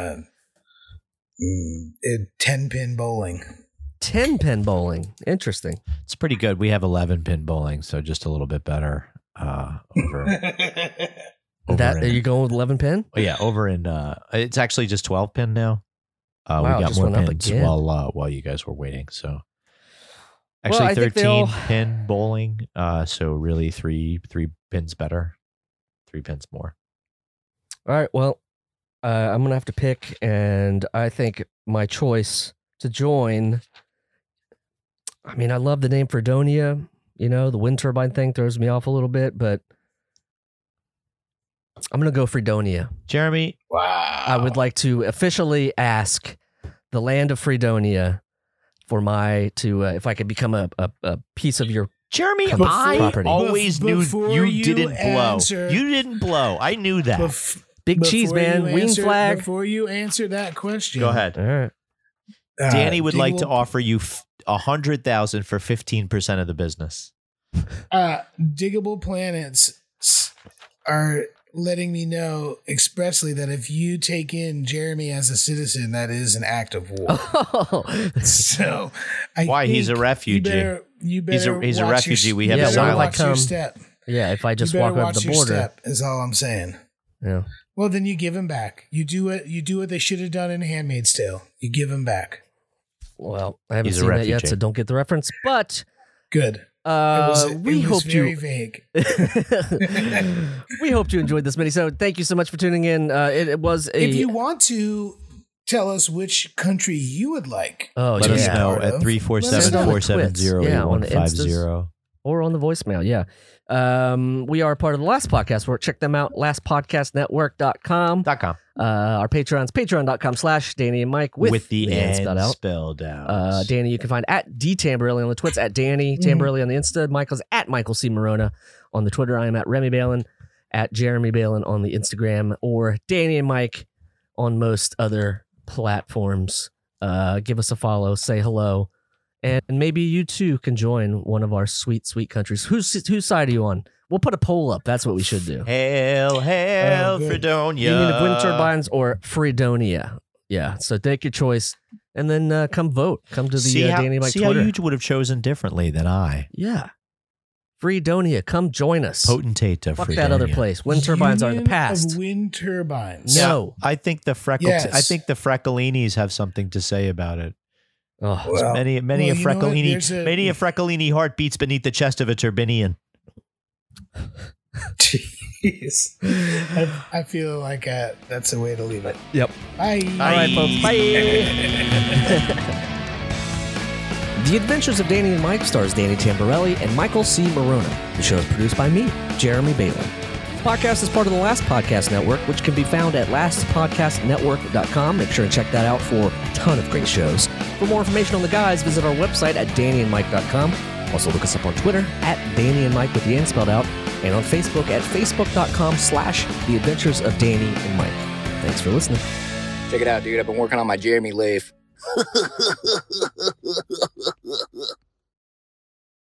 Speaker 3: 10-pin bowling.
Speaker 4: 10-pin bowling. Interesting.
Speaker 2: It's pretty good. We have 11-pin bowling, so just a little bit better. Over
Speaker 4: Are you going with 11-pin?
Speaker 2: Oh, yeah, over in it's actually just 12-pin now.
Speaker 4: Wow,
Speaker 2: we got
Speaker 4: just
Speaker 2: more
Speaker 4: went up
Speaker 2: pins
Speaker 4: again.
Speaker 2: while you guys were waiting. So actually,
Speaker 4: I think they all-
Speaker 2: 13-pin bowling. So really, three pins better, 3 pins more.
Speaker 4: All right. Well, I'm gonna have to pick, and I think my choice to join. I mean, I love the name Fredonia. You know, the wind turbine thing throws me off a little bit, but I'm gonna go Fredonia.
Speaker 2: Jeremy,
Speaker 3: Wow.
Speaker 4: I would like to officially ask the land of Fredonia for if I could become a piece of your.
Speaker 2: Jeremy,
Speaker 4: Before-
Speaker 2: I
Speaker 4: property.
Speaker 2: always knew
Speaker 3: Before
Speaker 2: you
Speaker 3: you
Speaker 2: didn't blow.
Speaker 3: answer-
Speaker 2: You didn't blow. I knew that.
Speaker 4: Big cheese, man. Wing flag.
Speaker 3: Before you answer that question,
Speaker 2: Go ahead.
Speaker 4: All right.
Speaker 2: Danny would like to
Speaker 3: Digable-
Speaker 2: offer you $100,000 for 15% of the business.
Speaker 3: Diggable Planets are letting me know expressly that if you take in Jeremy as a citizen, that is an act of war.
Speaker 4: Oh,
Speaker 3: So,
Speaker 2: Why? He's a
Speaker 3: think
Speaker 2: refugee.
Speaker 3: You better
Speaker 2: He's a
Speaker 3: watch
Speaker 2: refugee.
Speaker 3: Your,
Speaker 2: We have
Speaker 3: you
Speaker 4: Yeah,
Speaker 3: better
Speaker 4: what if I
Speaker 3: watch your
Speaker 4: come-
Speaker 3: step.
Speaker 4: yeah. If I just
Speaker 3: you better
Speaker 4: walk over
Speaker 3: watch
Speaker 4: the
Speaker 3: your
Speaker 4: border.
Speaker 3: step. Is all I'm saying.
Speaker 4: Yeah.
Speaker 3: Well, then you give him back. You do what they should have done in *Handmaid's Tale*. You give him back.
Speaker 4: Well, I haven't
Speaker 2: He's a
Speaker 4: seen that yet,
Speaker 2: refugee.
Speaker 4: so don't get the reference. But
Speaker 3: Good.
Speaker 4: we
Speaker 3: it was
Speaker 4: hope
Speaker 3: very
Speaker 4: you.
Speaker 3: vague.
Speaker 4: We hope you enjoyed this mini. So thank you so much for tuning in. It was a.
Speaker 3: If you want to tell us which country you would like,
Speaker 4: oh
Speaker 2: Let
Speaker 4: yeah,
Speaker 2: us know
Speaker 3: Part
Speaker 2: at
Speaker 3: of-
Speaker 2: 347-470-8150.
Speaker 4: or on the voicemail. Yeah. We are part of the Last Podcast Network. Check them out. lastpodcastnetwork.com.
Speaker 2: .com.
Speaker 4: Our Patreon's patreon.com/Danny and Mike with
Speaker 2: the
Speaker 4: N
Speaker 2: N spelled out.
Speaker 4: Danny, you can find at D Tamborelli on the Twits, at Danny Tamborelli on the Insta. Michael's at Michael C. Morona on the Twitter. I am at Remy Balin, at Jeremy Balin on the Instagram, or Danny and Mike on most other platforms. Give us a follow, say hello, and maybe you too can join one of our sweet, sweet countries. Whose side are you on? We'll put a poll up. That's what we should do.
Speaker 2: Hail, hail,
Speaker 3: Oh, good.
Speaker 2: Fredonia.
Speaker 4: Union of Wind Turbines or Fredonia. Yeah. So take your choice and then come vote. Come to the
Speaker 2: See how,
Speaker 4: Danny Mike
Speaker 2: see
Speaker 4: Twitter.
Speaker 2: how you would have chosen differently than I.
Speaker 4: Yeah. Fredonia. Come join us.
Speaker 2: Potentate of
Speaker 4: Fuck
Speaker 2: Fredonia.
Speaker 4: that other place. Wind turbines are in the
Speaker 3: Union
Speaker 4: past.
Speaker 3: Of wind turbines.
Speaker 4: No.
Speaker 2: I think the
Speaker 3: Yes.
Speaker 2: I think the Freckolinis have something to say about it.
Speaker 4: Oh,
Speaker 3: Well,
Speaker 2: Many
Speaker 3: well,
Speaker 2: a
Speaker 3: you know what?
Speaker 2: Freccolini,
Speaker 3: There's a-
Speaker 2: many a Freccolini heart beats beneath the chest of a Turbinian.
Speaker 3: Jeez. I feel like that's a way to leave it.
Speaker 4: Yep.
Speaker 3: Bye.
Speaker 4: All right, folks. Bye. The Adventures of Danny and Mike stars Danny Tamborelli and Michael C. Morona. The show is produced by me, Jeremy Balin. The podcast is part of the Last Podcast Network, which can be found at lastpodcastnetwork.com. Make sure to check that out for a ton of great shows. For more information on the guys, visit our website at dannyandmike.com. Also look us up on Twitter at Danny and Mike with the N spelled out, and on Facebook at facebook.com/The Adventures of Danny and Mike. Thanks for listening.
Speaker 7: Check it out, dude. I've been working on my Jeremy Leif.